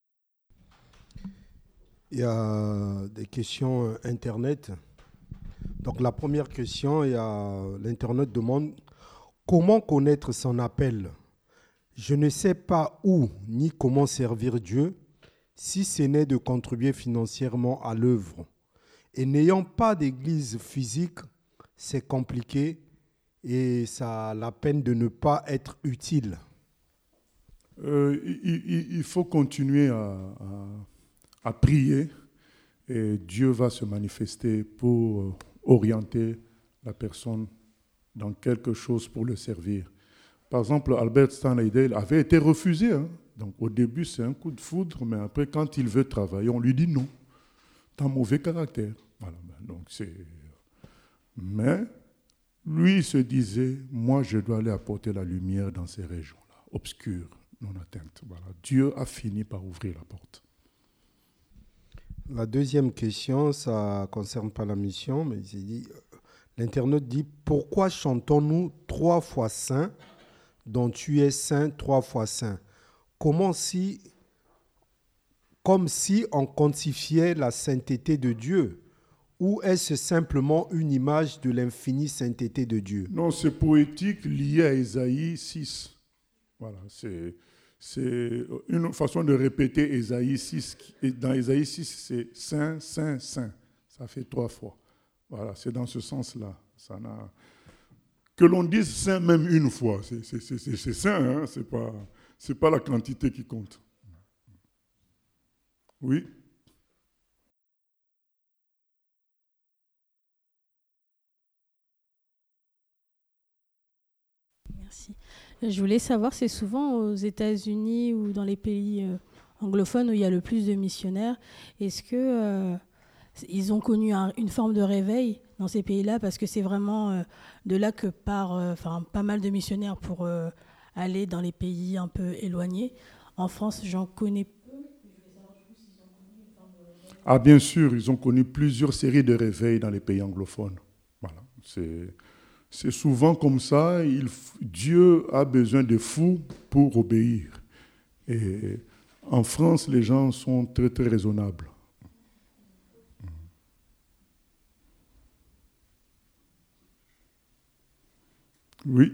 Il y a des questions Internet. Donc la première question, il y a, l'Internet demande comment connaître son appel. Je ne sais pas où ni comment servir Dieu si ce n'est de contribuer financièrement à l'œuvre. Et n'ayant pas d'église physique, c'est compliqué et ça a la peine de ne pas être utile? Euh, il, il, il faut continuer à, à, à prier et Dieu va se manifester pour orienter la personne dans quelque chose pour le servir. Par exemple, Albert Stanley avait été refusé. Hein. Donc au début, c'est un coup de foudre, mais après, quand il veut travailler, on lui dit non. T'as un mauvais caractère. Voilà. Donc c'est... Mais lui, il se disait, moi, je dois aller apporter la lumière dans ces régions-là, obscures, non atteintes. Voilà. Dieu a fini par ouvrir la porte. La deuxième question, ça ne concerne pas la mission, mais il dit, l'internaute dit, pourquoi chantons-nous trois fois saint, dont tu es saint, trois fois saint? Comment si, comme si on quantifiait la sainteté de Dieu, ou est-ce simplement une image de l'infinie sainteté de Dieu? Non, c'est poétique lié à Ésaïe six. Voilà, c'est... C'est une façon de répéter Ésaïe six. Dans Ésaïe six, c'est saint, saint, saint. Ça fait trois fois. Voilà, c'est dans ce sens-là. Ça n'a... Que l'on dise saint même une fois, c'est, c'est, c'est, c'est saint, hein? Ce n'est pas, c'est pas la quantité qui compte. Oui. Merci. Je voulais savoir, c'est souvent aux États-Unis ou dans les pays euh, anglophones où il y a le plus de missionnaires, est-ce que euh, ils ont connu un, une forme de réveil dans ces pays-là, parce que c'est vraiment euh, de là que part euh, enfin, pas mal de missionnaires pour euh, aller dans les pays un peu éloignés. En France, j'en connais peu. Ah, bien sûr, ils ont connu plusieurs séries de réveils dans les pays anglophones. Voilà, c'est... C'est souvent comme ça, il, Dieu a besoin de fous pour obéir. Et en France, les gens sont très, très raisonnables. Oui.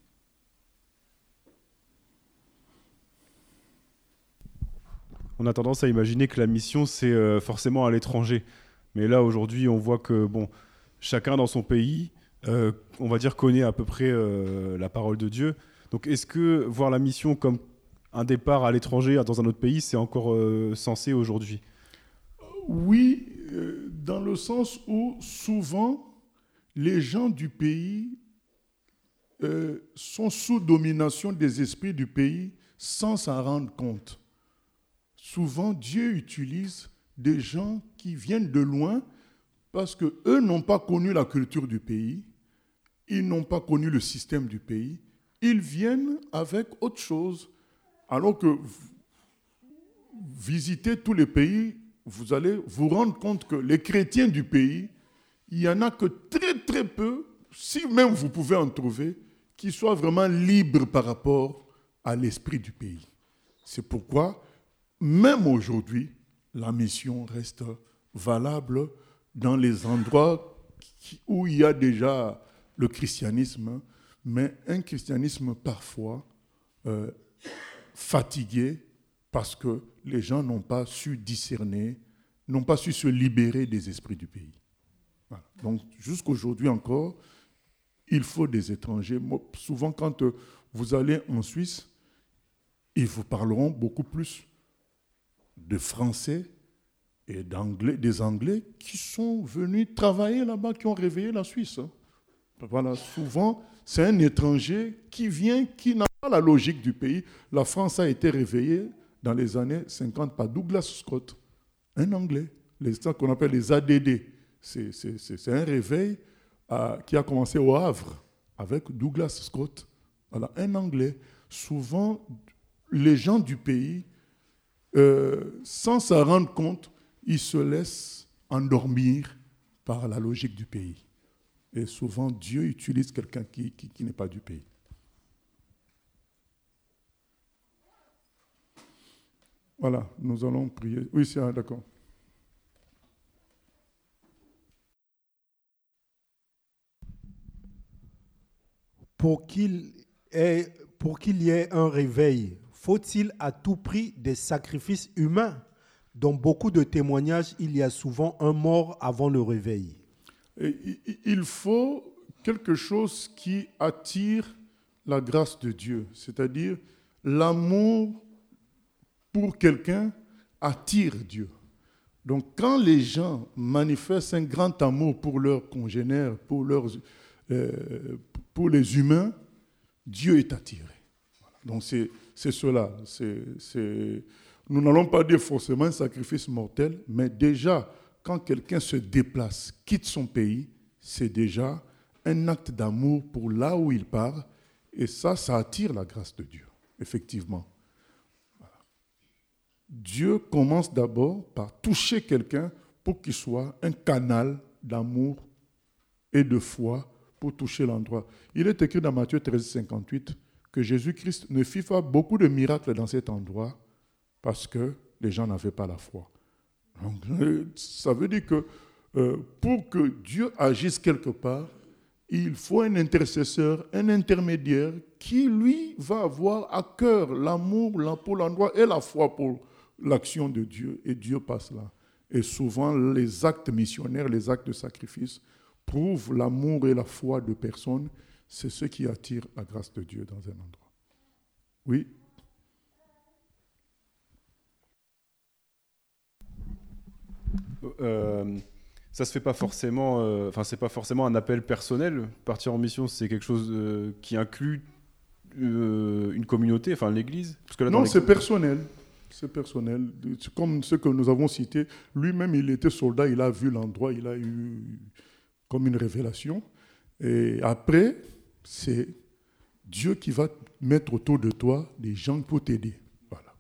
On a tendance à imaginer que la mission, c'est euh, forcément à l'étranger. Mais là, aujourd'hui, on voit que bon, chacun dans son pays... Euh, on va dire, connaît à peu près euh, la parole de Dieu. Donc, est-ce que voir la mission comme un départ à l'étranger, dans un autre pays, c'est encore euh, sensé aujourd'hui? Oui, euh, dans le sens où souvent, les gens du pays euh, sont sous domination des esprits du pays sans s'en rendre compte. Souvent, Dieu utilise des gens qui viennent de loin parce qu'eux n'ont pas connu la culture du pays. Ils n'ont pas connu le système du pays. Ils viennent avec autre chose. Alors que visiter tous les pays, vous allez vous rendre compte que les chrétiens du pays, il n'y en a que très très peu, si même vous pouvez en trouver, qui soient vraiment libres par rapport à l'esprit du pays. C'est pourquoi, même aujourd'hui, la mission reste valable dans les endroits où il y a déjà le christianisme, mais un christianisme parfois euh, fatigué parce que les gens n'ont pas su discerner, n'ont pas su se libérer des esprits du pays. Voilà. Donc jusqu'aujourd'hui encore, il faut des étrangers. Moi, souvent quand euh, vous allez en Suisse, ils vous parleront beaucoup plus de français et d'anglais, des Anglais qui sont venus travailler là-bas, qui ont réveillé la Suisse. Voilà, souvent, c'est un étranger qui vient, qui n'a pas la logique du pays. La France a été réveillée dans les années cinquante par Douglas Scott, un Anglais, les ça qu'on appelle les A D D. C'est, c'est, c'est, c'est un réveil euh, qui a commencé au Havre avec Douglas Scott. Voilà, un Anglais. Souvent, les gens du pays, euh, sans s'en rendre compte, ils se laissent endormir par la logique du pays. Et souvent, Dieu utilise quelqu'un qui, qui, qui n'est pas du pays. Voilà, nous allons prier. Oui, c'est d'accord. Pour qu'il ait, pour qu'il y ait un réveil, faut-il à tout prix des sacrifices humains? Dans beaucoup de témoignages, il y a souvent un mort avant le réveil. Et il faut quelque chose qui attire la grâce de Dieu, c'est-à-dire l'amour pour quelqu'un attire Dieu. Donc quand les gens manifestent un grand amour pour leurs congénères, pour, leurs, euh, pour les humains, Dieu est attiré. Voilà. Donc c'est, c'est cela. C'est, c'est... Nous n'allons pas dire forcément un sacrifice mortel, mais déjà, quand quelqu'un se déplace, quitte son pays, c'est déjà un acte d'amour pour là où il part, et ça, ça attire la grâce de Dieu, effectivement. Voilà. Dieu commence d'abord par toucher quelqu'un pour qu'il soit un canal d'amour et de foi pour toucher l'endroit. Il est écrit dans Matthieu treize, cinquante-huit que Jésus-Christ ne fit pas beaucoup de miracles dans cet endroit parce que les gens n'avaient pas la foi. Donc, ça veut dire que euh, pour que Dieu agisse quelque part, il faut un intercesseur, un intermédiaire qui, lui, va avoir à cœur l'amour pour l'endroit et la foi pour l'action de Dieu. Et Dieu passe là. Et souvent, les actes missionnaires, les actes de sacrifice prouvent l'amour et la foi de personnes. C'est ce qui attire la grâce de Dieu dans un endroit. Oui. Euh, ça se fait pas forcément. Enfin, euh, c'est pas forcément un appel personnel. Partir en mission, c'est quelque chose euh, qui inclut euh, une communauté, enfin l'Église. Parce que là, non, les... c'est personnel. C'est personnel. Comme ce que nous avons cité, lui-même, il était soldat, il a vu l'endroit, il a eu comme une révélation. Et après, c'est Dieu qui va mettre autour de toi des gens pour t'aider. Voilà.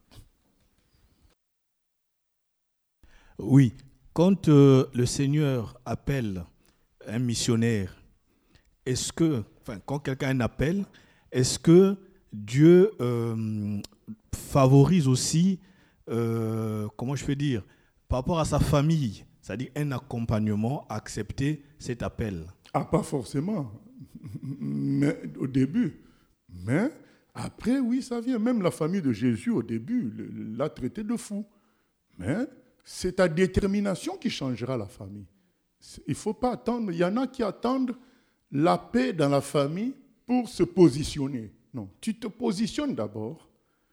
Oui. Quand euh, le Seigneur appelle un missionnaire, est-ce que, enfin, quand quelqu'un a un appel, est-ce que Dieu euh, favorise aussi, euh, comment je peux dire, par rapport à sa famille, c'est-à-dire un accompagnement à accepter cet appel? Ah, pas forcément, mais au début. Mais après, oui, ça vient. Même la famille de Jésus, au début, l'a traité de fou. Mais c'est ta détermination qui changera la famille. Il ne faut pas attendre. Il y en a qui attendent la paix dans la famille pour se positionner. Non, tu te positionnes d'abord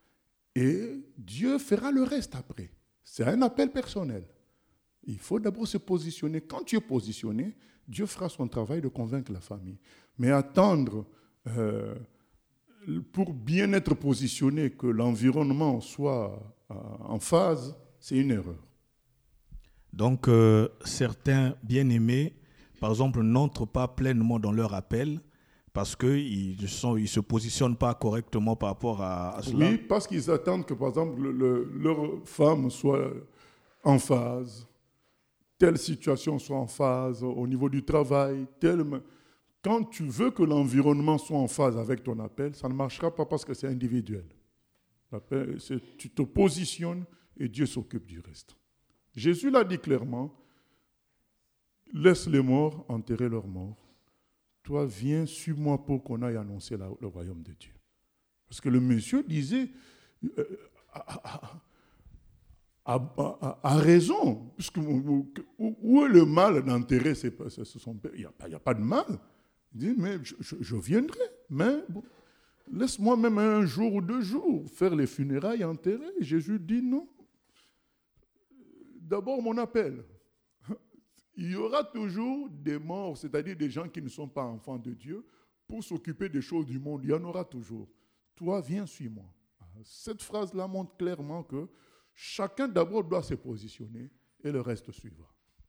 et Dieu fera le reste après. C'est un appel personnel. Il faut d'abord se positionner. Quand tu es positionné, Dieu fera son travail de convaincre la famille. Mais attendre euh, pour bien être positionné, que l'environnement soit euh, en phase, c'est une erreur. Donc, euh, certains bien-aimés, par exemple, n'entrent pas pleinement dans leur appel parce qu'ils ne se positionnent pas correctement par rapport à, à cela. Oui, parce qu'ils attendent que, par exemple, le, le, leur femme soit en phase, telle situation soit en phase au niveau du travail. Telle... Quand tu veux que l'environnement soit en phase avec ton appel, ça ne marchera pas parce que c'est individuel. L'appel, c'est, tu te positionnes et Dieu s'occupe du reste. Jésus l'a dit clairement, laisse les morts enterrer leurs morts. Toi, viens, suis-moi pour qu'on aille annoncer la, le royaume de Dieu. Parce que le monsieur disait, euh, à, à, à, à raison, puisque, où, où est le mal d'enterrer ses, son père? Il n'y a, a pas de mal. Il dit, mais je, je, je viendrai, mais bon, laisse-moi même un jour ou deux jours faire les funérailles, enterrer. Jésus dit non. D'abord, mon appel. Il y aura toujours des morts, c'est-à-dire des gens qui ne sont pas enfants de Dieu, pour s'occuper des choses du monde. Il y en aura toujours. Toi, viens, suis-moi. Cette phrase-là montre clairement que chacun d'abord doit se positionner et le reste suivra.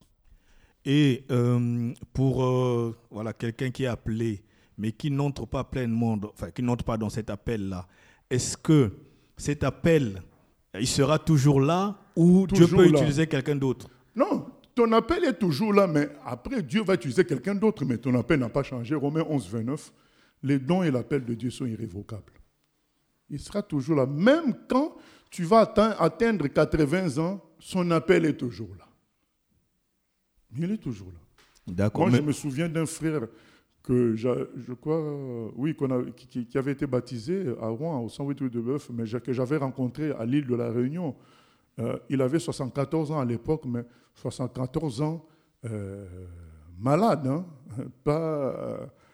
Et euh, pour euh, voilà, quelqu'un qui est appelé, mais qui n'entre pas pleinement, enfin, qui n'entre pas dans cet appel-là, est-ce que cet appel, il sera toujours là ou toujours Dieu peut là. Utiliser quelqu'un d'autre? Non, ton appel est toujours là, mais après, Dieu va utiliser quelqu'un d'autre, mais ton appel n'a pas changé. Romains onze, vingt-neuf, les dons et l'appel de Dieu sont irrévocables. Il sera toujours là. Même quand tu vas atteindre quatre-vingts ans, son appel est toujours là. Il est toujours là. D'accord. Moi, mais... je me souviens d'un frère que je crois, euh, oui, qu'on a, qui, qui avait été baptisé à Rouen, au cent huit rue de Bœuf, mais que j'avais rencontré à l'île de la Réunion. Euh, il avait soixante-quatorze ans à l'époque, mais soixante-quatorze ans euh, malade, hein, pas,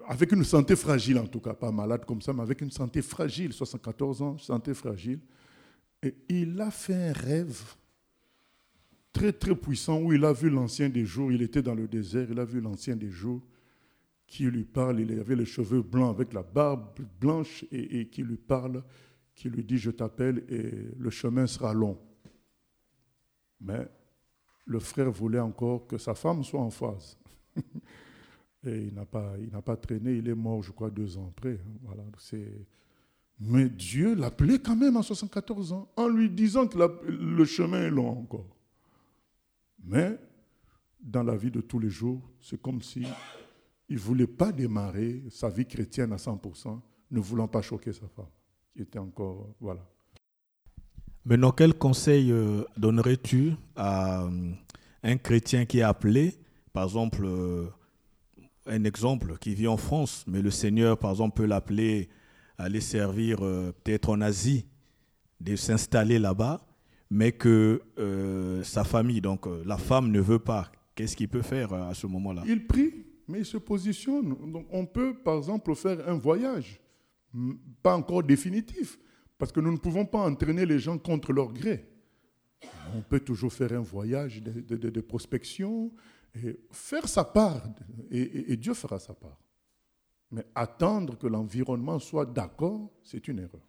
avec une santé fragile en tout cas, pas malade comme ça, mais avec une santé fragile, soixante-quatorze ans, santé fragile. Et il a fait un rêve très très puissant où il a vu l'ancien des jours, il était dans le désert, il a vu l'ancien des jours qui lui parle, il avait les cheveux blancs avec la barbe blanche et, et qui lui parle, qui lui dit « je t'appelle et le chemin sera long ». Mais le frère voulait encore que sa femme soit en phase. Et il n'a pas, il n'a pas traîné, il est mort, je crois, deux ans après. Voilà, c'est... Mais Dieu l'appelait quand même à soixante-quatorze ans, en lui disant que la, le chemin est long encore. Mais dans la vie de tous les jours, c'est comme si il ne voulait pas démarrer sa vie chrétienne à cent pour cent, ne voulant pas choquer sa femme, qui était encore... Voilà. Maintenant, quel conseil euh, donnerais-tu à euh, un chrétien qui est appelé, par exemple, euh, un exemple qui vit en France, mais le Seigneur, par exemple, peut l'appeler à aller servir euh, peut-être en Asie, de s'installer là-bas, mais que euh, sa famille, donc euh, la femme ne veut pas. Qu'est-ce qu'il peut faire à ce moment-là? Il prie, mais il se positionne. Donc, on peut, par exemple, faire un voyage, pas encore définitif, parce que nous ne pouvons pas entraîner les gens contre leur gré. On peut toujours faire un voyage de, de, de, de prospection, et faire sa part, et, et, et Dieu fera sa part. Mais attendre que l'environnement soit d'accord, c'est une erreur.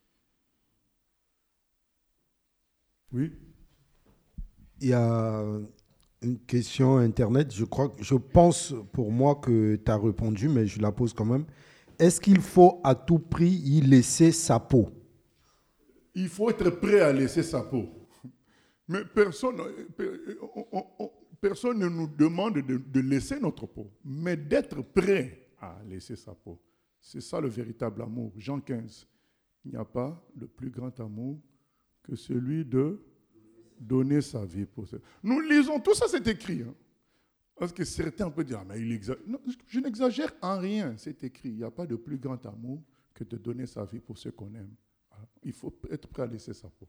Oui. Il y a une question Internet, je crois, je pense pour moi que tu as répondu, mais je la pose quand même. Est-ce qu'il faut à tout prix y laisser sa peau? Il faut être prêt à laisser sa peau. Mais personne, on, on, personne ne nous demande de, de laisser notre peau, mais d'être prêt à laisser sa peau. C'est ça le véritable amour. Jean quinze. Il n'y a pas de plus grand amour que celui de donner sa vie pour ça. Nous lisons, tout ça c'est écrit. Hein. Parce que certains peuvent dire, ah, mais il exagère. Non, je n'exagère en rien, c'est écrit. Il n'y a pas de plus grand amour que de donner sa vie pour ceux qu'on aime. Il faut être prêt à laisser sa peau.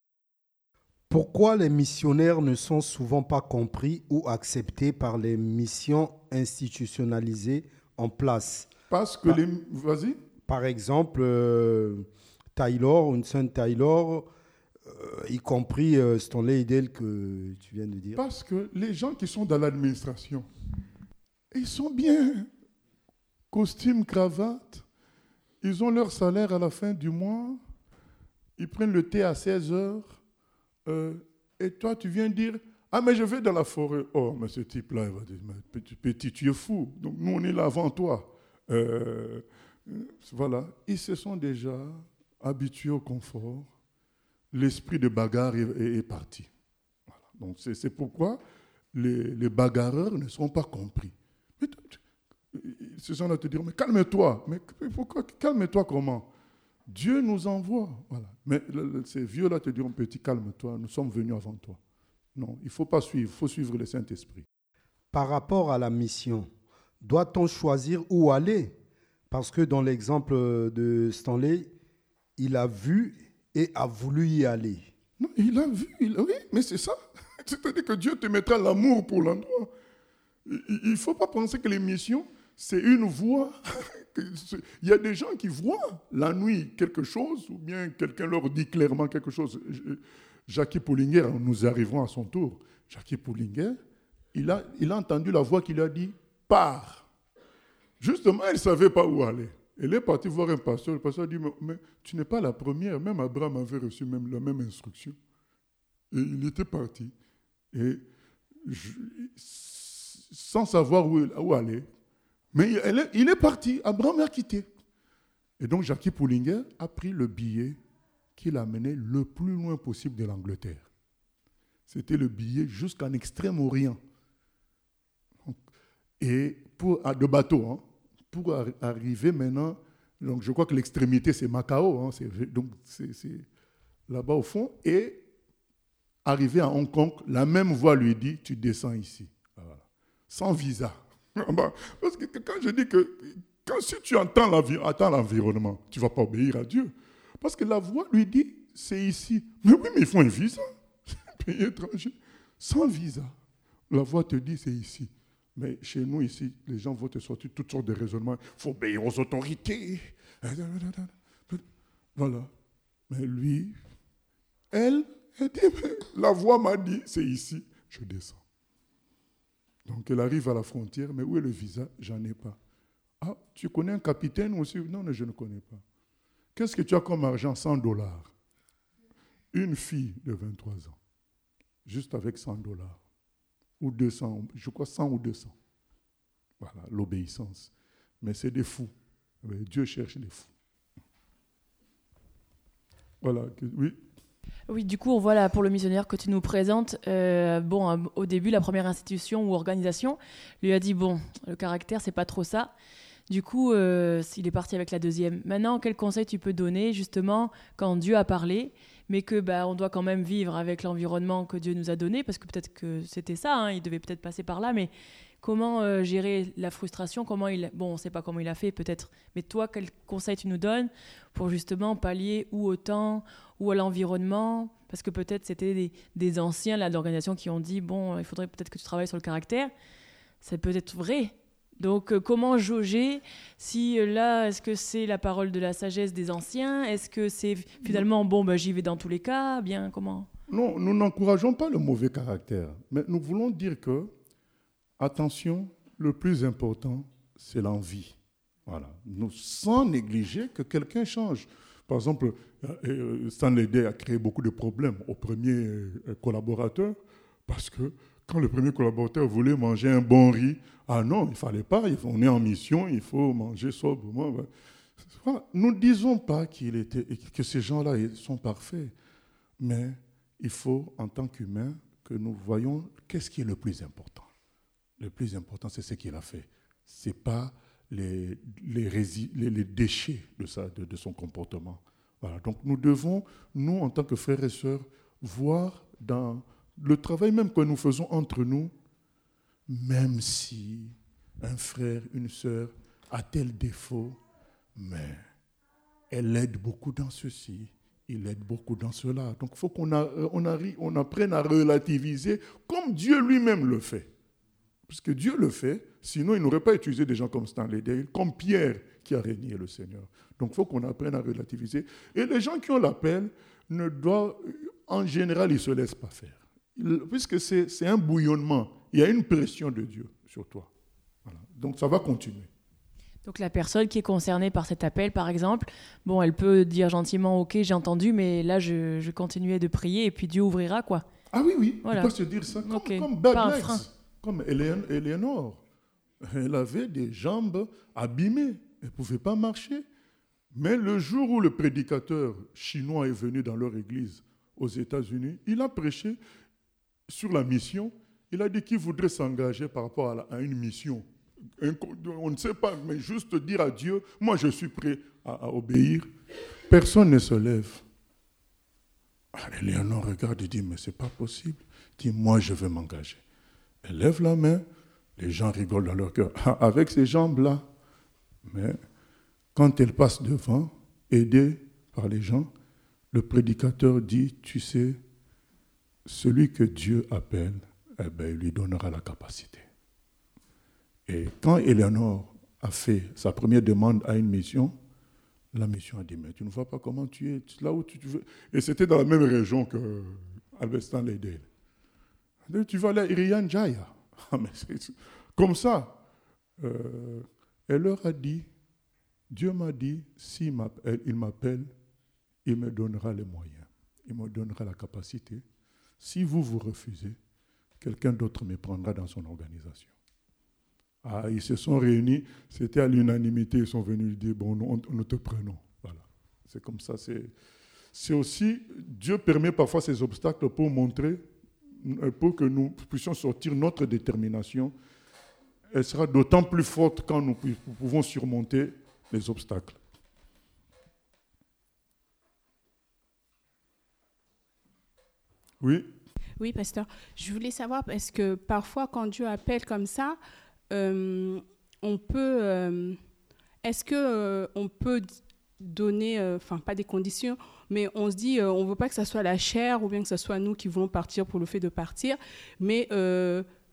Pourquoi les missionnaires ne sont souvent pas compris ou acceptés par les missions institutionnalisées en place? Parce que par, les... Vas-y. Par exemple, euh, Taylor, une sainte Taylor, euh, y compris euh, Stanley Idel que tu viens de dire. Parce que les gens qui sont dans l'administration, ils sont bien. Costume, cravate, ils ont leur salaire à la fin du mois, ils prennent le thé à seize heures, euh, et toi tu viens dire, ah mais je vais dans la forêt. Oh mais ce type-là, il va dire, mais petit, petit, tu es fou, donc nous on est là avant toi. Euh, voilà, ils se sont déjà habitués au confort, l'esprit de bagarre est, est, est parti. Voilà. Donc c'est, c'est pourquoi les, les bagarreurs ne sont pas compris. Mais ce sont là te dire, mais calme-toi. Mais pourquoi calme-toi comment? Dieu nous envoie. Voilà. Mais ces vieux-là te diront, petit, calme-toi, nous sommes venus avant toi. Non, il ne faut pas suivre, il faut suivre le Saint-Esprit. Par rapport à la mission, doit-on choisir où aller? Parce que dans l'exemple de Stanley, il a vu et a voulu y aller. Non, il a vu, il a, oui, mais c'est ça. C'est-à-dire que Dieu te mettra l'amour pour l'endroit. Il ne faut pas penser que les missions, c'est une voie. Il y a des gens qui voient la nuit quelque chose, ou bien quelqu'un leur dit clairement quelque chose. Jackie Pullinger, nous arrivons à son tour. Jackie Pullinger, il a, il a entendu la voix qui lui a dit « pars ». Justement, elle ne savait pas où aller. Elle est partie voir un pasteur. Le pasteur a dit « mais tu n'es pas la première. Même Abraham avait reçu même la même instruction. » Et il était parti. Et je, sans savoir où, où aller. Mais elle est, il est parti. Abraham a quitté. Et donc, Jackie Pullinger a pris le billet qui l'a mené le plus loin possible de l'Angleterre. C'était le billet jusqu'en Extrême-Orient. Et pour, de bateau, hein, pour ar- arriver maintenant, donc je crois que l'extrémité, c'est Macao, hein, c'est, donc c'est, c'est là-bas au fond, et arriver à Hong Kong, la même voie lui dit, tu descends ici, voilà. Sans visa. Parce que quand je dis que, quand, si tu entends, l'envi- attends l'environnement, tu ne vas pas obéir à Dieu. Parce que la voie lui dit, c'est ici. Mais oui, mais il faut un visa. C'est un pays étranger. Sans visa. La voie te dit, c'est ici. Mais chez nous, ici, les gens vont te sortir toutes sortes de raisonnements. Il faut obéir aux autorités. Voilà. Mais lui, elle, elle dit, la voix m'a dit, c'est ici, je descends. Donc elle arrive à la frontière, mais où est le visa? J'en ai pas. Ah, tu connais un capitaine aussi? Non, non, je ne connais pas. Qu'est-ce que tu as comme argent? cent dollars. Une fille de vingt-trois ans, juste avec cent dollars. Ou deux cents, je crois cent ou deux cents. Voilà, l'obéissance. Mais c'est des fous. Dieu cherche des fous. Voilà, oui. Oui, du coup, on voit là, pour le missionnaire que tu nous présentes, euh, bon, euh, au début, la première institution ou organisation lui a dit, bon, le caractère, c'est pas trop ça. Du coup, euh, il est parti avec la deuxième. Maintenant, quel conseil tu peux donner, justement, quand Dieu a parlé, mais que bah, on doit quand même vivre avec l'environnement que Dieu nous a donné, parce que peut-être que c'était ça, hein, il devait peut-être passer par là, mais comment euh, gérer la frustration, comment il, bon, on ne sait pas comment il a fait, peut-être, mais toi, quel conseil tu nous donnes pour justement pallier ou au temps, ou à l'environnement, parce que peut-être c'était des, des anciens là, de l'organisation qui ont dit, bon, il faudrait peut-être que tu travailles sur le caractère. C'est peut-être vrai. Donc, euh, comment jauger si euh, là, est-ce que c'est la parole de la sagesse des anciens? Est-ce que c'est finalement, bon, bah, j'y vais dans tous les cas? Bien, comment? Non, nous n'encourageons pas le mauvais caractère, mais nous voulons dire que, attention, le plus important, c'est l'envie. Voilà. Nous, sans négliger que quelqu'un change. Par exemple, Stanley Day a créé beaucoup de problèmes au premier collaborateur, parce que quand le premier collaborateur voulait manger un bon riz, ah non, il ne fallait pas, on est en mission, il faut manger sobrement. Voilà. Nous ne disons pas qu'il était, que ces gens-là sont parfaits, mais il faut, en tant qu'humains, que nous voyons qu'est-ce qui est le plus important. Le plus important, c'est ce qu'il a fait. Ce n'est pas les, les, rési- les, les déchets de, sa, de, de son comportement. Voilà. Donc nous devons, nous, en tant que frères et sœurs, voir dans le travail même que nous faisons entre nous, même si un frère, une sœur a tel défaut, mais elle aide beaucoup dans ceci, il aide beaucoup dans cela. Donc il faut qu'on a, on arrive, on apprenne à relativiser comme Dieu lui-même le fait. Parce que Dieu le fait, sinon il n'aurait pas utilisé des gens comme Stanley Day, comme Pierre qui a régné le Seigneur. Donc il faut qu'on apprenne à relativiser. Et les gens qui ont l'appel, ne doivent, en général, ils ne se laissent pas faire. Puisque c'est, c'est un bouillonnement, il y a une pression de Dieu sur toi. Voilà. Donc ça va continuer. Donc la personne qui est concernée par cet appel, par exemple, bon, elle peut dire gentiment, ok, j'ai entendu, mais là, je, je continuais de prier et puis Dieu ouvrira, quoi. Ah oui, oui, Voilà. on peut se dire ça. Comme, Okay. comme Bad Pas un Legs, frein. comme Éléon- Éléonore. Elle avait des jambes abîmées, elle ne pouvait pas marcher. Mais le jour où le prédicateur chinois est venu dans leur église aux États-Unis, il a prêché sur la mission. Il a dit qu'il voudrait s'engager par rapport à, la, à une mission. Un, on ne sait pas, mais juste dire à Dieu, moi je suis prêt à, à obéir. Personne ne se lève. Éléonore regarde et dit, mais ce n'est pas possible. Il dit, moi je veux m'engager. Elle lève la main, les gens rigolent dans leur cœur. Avec ces jambes-là, mais quand elle passe devant, aidée par les gens, le prédicateur dit, tu sais, celui que Dieu appelle, eh ben, il lui donnera la capacité. Et quand Éléonore a fait sa première demande à une mission, la mission a dit, mais tu ne vois pas comment tu es, là où tu veux. Et c'était dans la même région que Albert Stanley Day. Tu vas aller à Irian Jaya. Comme ça. Euh, elle leur a dit, Dieu m'a dit, s'il m'appelle, il m'appelle, il me donnera les moyens, il me donnera la capacité. Si vous vous refusez, quelqu'un d'autre me prendra dans son organisation. Ah, ils se sont réunis, c'était à l'unanimité, ils sont venus lui dire, bon, nous, nous te prenons. Voilà. C'est comme ça. C'est, c'est aussi, Dieu permet parfois ces obstacles pour montrer, pour que nous puissions sortir notre détermination. Elle sera d'autant plus forte quand nous pouvons surmonter les obstacles. Oui. Oui, pasteur. Je voulais savoir, parce que parfois, quand Dieu appelle comme ça, euh, on peut... Euh, est-ce qu'on euh, peut donner, enfin, euh, pas des conditions, mais on se dit, euh, on ne veut pas que ce soit la chair ou bien que ce soit nous qui voulons partir pour le fait de partir, mais euh,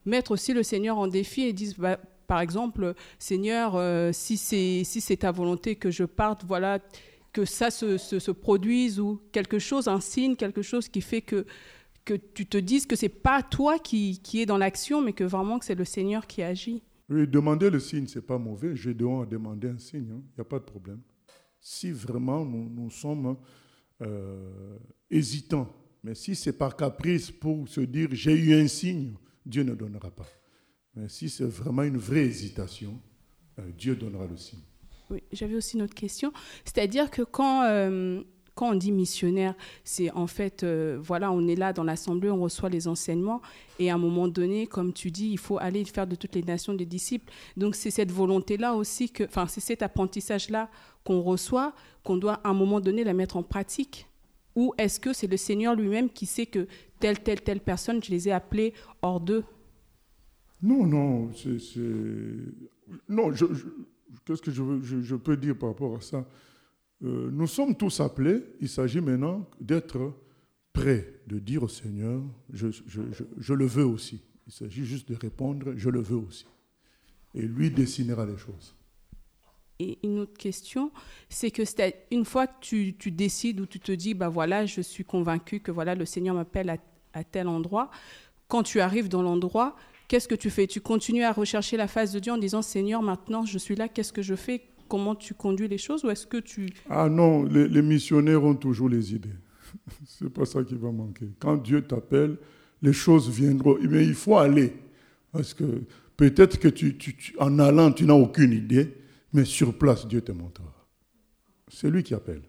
mettre aussi le Seigneur en défi et dire, bah, par exemple, Seigneur, euh, si c'est si c'est ta volonté que je parte, voilà, que ça se, se, se produise, ou quelque chose, un signe, quelque chose qui fait que, que tu te dises que ce n'est pas toi qui, qui est dans l'action, mais que vraiment que c'est le Seigneur qui agit. Oui, demander le signe, ce n'est pas mauvais. Je dois demander un signe, il hein. n'y a pas de problème. Si vraiment nous, nous sommes euh, hésitants, mais si c'est par caprice pour se dire « j'ai eu un signe », Dieu ne donnera pas. Mais si c'est vraiment une vraie hésitation, euh, Dieu donnera le signe. Oui, j'avais aussi une autre question. C'est-à-dire que quand, euh, quand on dit missionnaire, c'est en fait, euh, voilà, on est là dans l'assemblée, on reçoit les enseignements, et à un moment donné, comme tu dis, il faut aller faire de toutes les nations des disciples. Donc c'est cette volonté-là aussi, que, enfin c'est cet apprentissage-là qu'on reçoit, qu'on doit à un moment donné la mettre en pratique. Ou est-ce que c'est le Seigneur lui-même qui sait que telle, telle, telle personne, je les ai appelés hors d'eux? Non, non, c'est... c'est... Non, je... je... Qu'est-ce que je, veux, je, je peux dire par rapport à ça? euh, Nous sommes tous appelés. Il s'agit maintenant d'être prêts, de dire au Seigneur, je, je, je, je le veux aussi. Il s'agit juste de répondre, je le veux aussi. Et lui dessinera les choses. Et une autre question, c'est que c'est une fois que tu, tu décides ou tu te dis, bah voilà, je suis convaincu que voilà, le Seigneur m'appelle à, à tel endroit. Quand tu arrives dans l'endroit, qu'est-ce que tu fais? Tu continues à rechercher la face de Dieu en disant, Seigneur, maintenant je suis là, qu'est-ce que je fais? Comment tu conduis les choses? Ou est-ce que tu... Ah non, les, les missionnaires ont toujours les idées. C'est pas ça qui va manquer. Quand Dieu t'appelle, les choses viendront. Mais il faut aller. Parce que peut-être que tu, tu, tu, en allant, tu n'as aucune idée, mais sur place, Dieu te montrera. C'est lui qui appelle.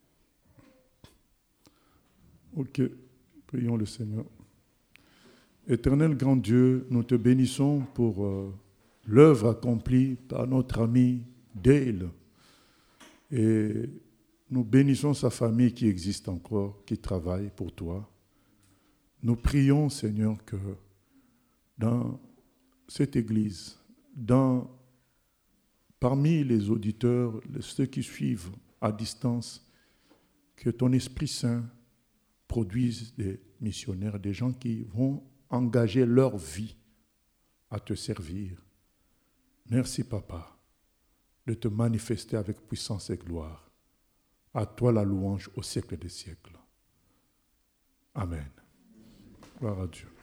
Ok, prions le Seigneur. Éternel grand Dieu, nous te bénissons pour euh, l'œuvre accomplie par notre ami Dale. Et nous bénissons sa famille qui existe encore, qui travaille pour toi. Nous prions, Seigneur, que dans cette église, dans, parmi les auditeurs, ceux qui suivent à distance, que ton Esprit Saint produise des missionnaires, des gens qui vont engager leur vie à te servir. Merci, Papa, de te manifester avec puissance et gloire. À toi la louange au siècle des siècles. Amen. Gloire à Dieu.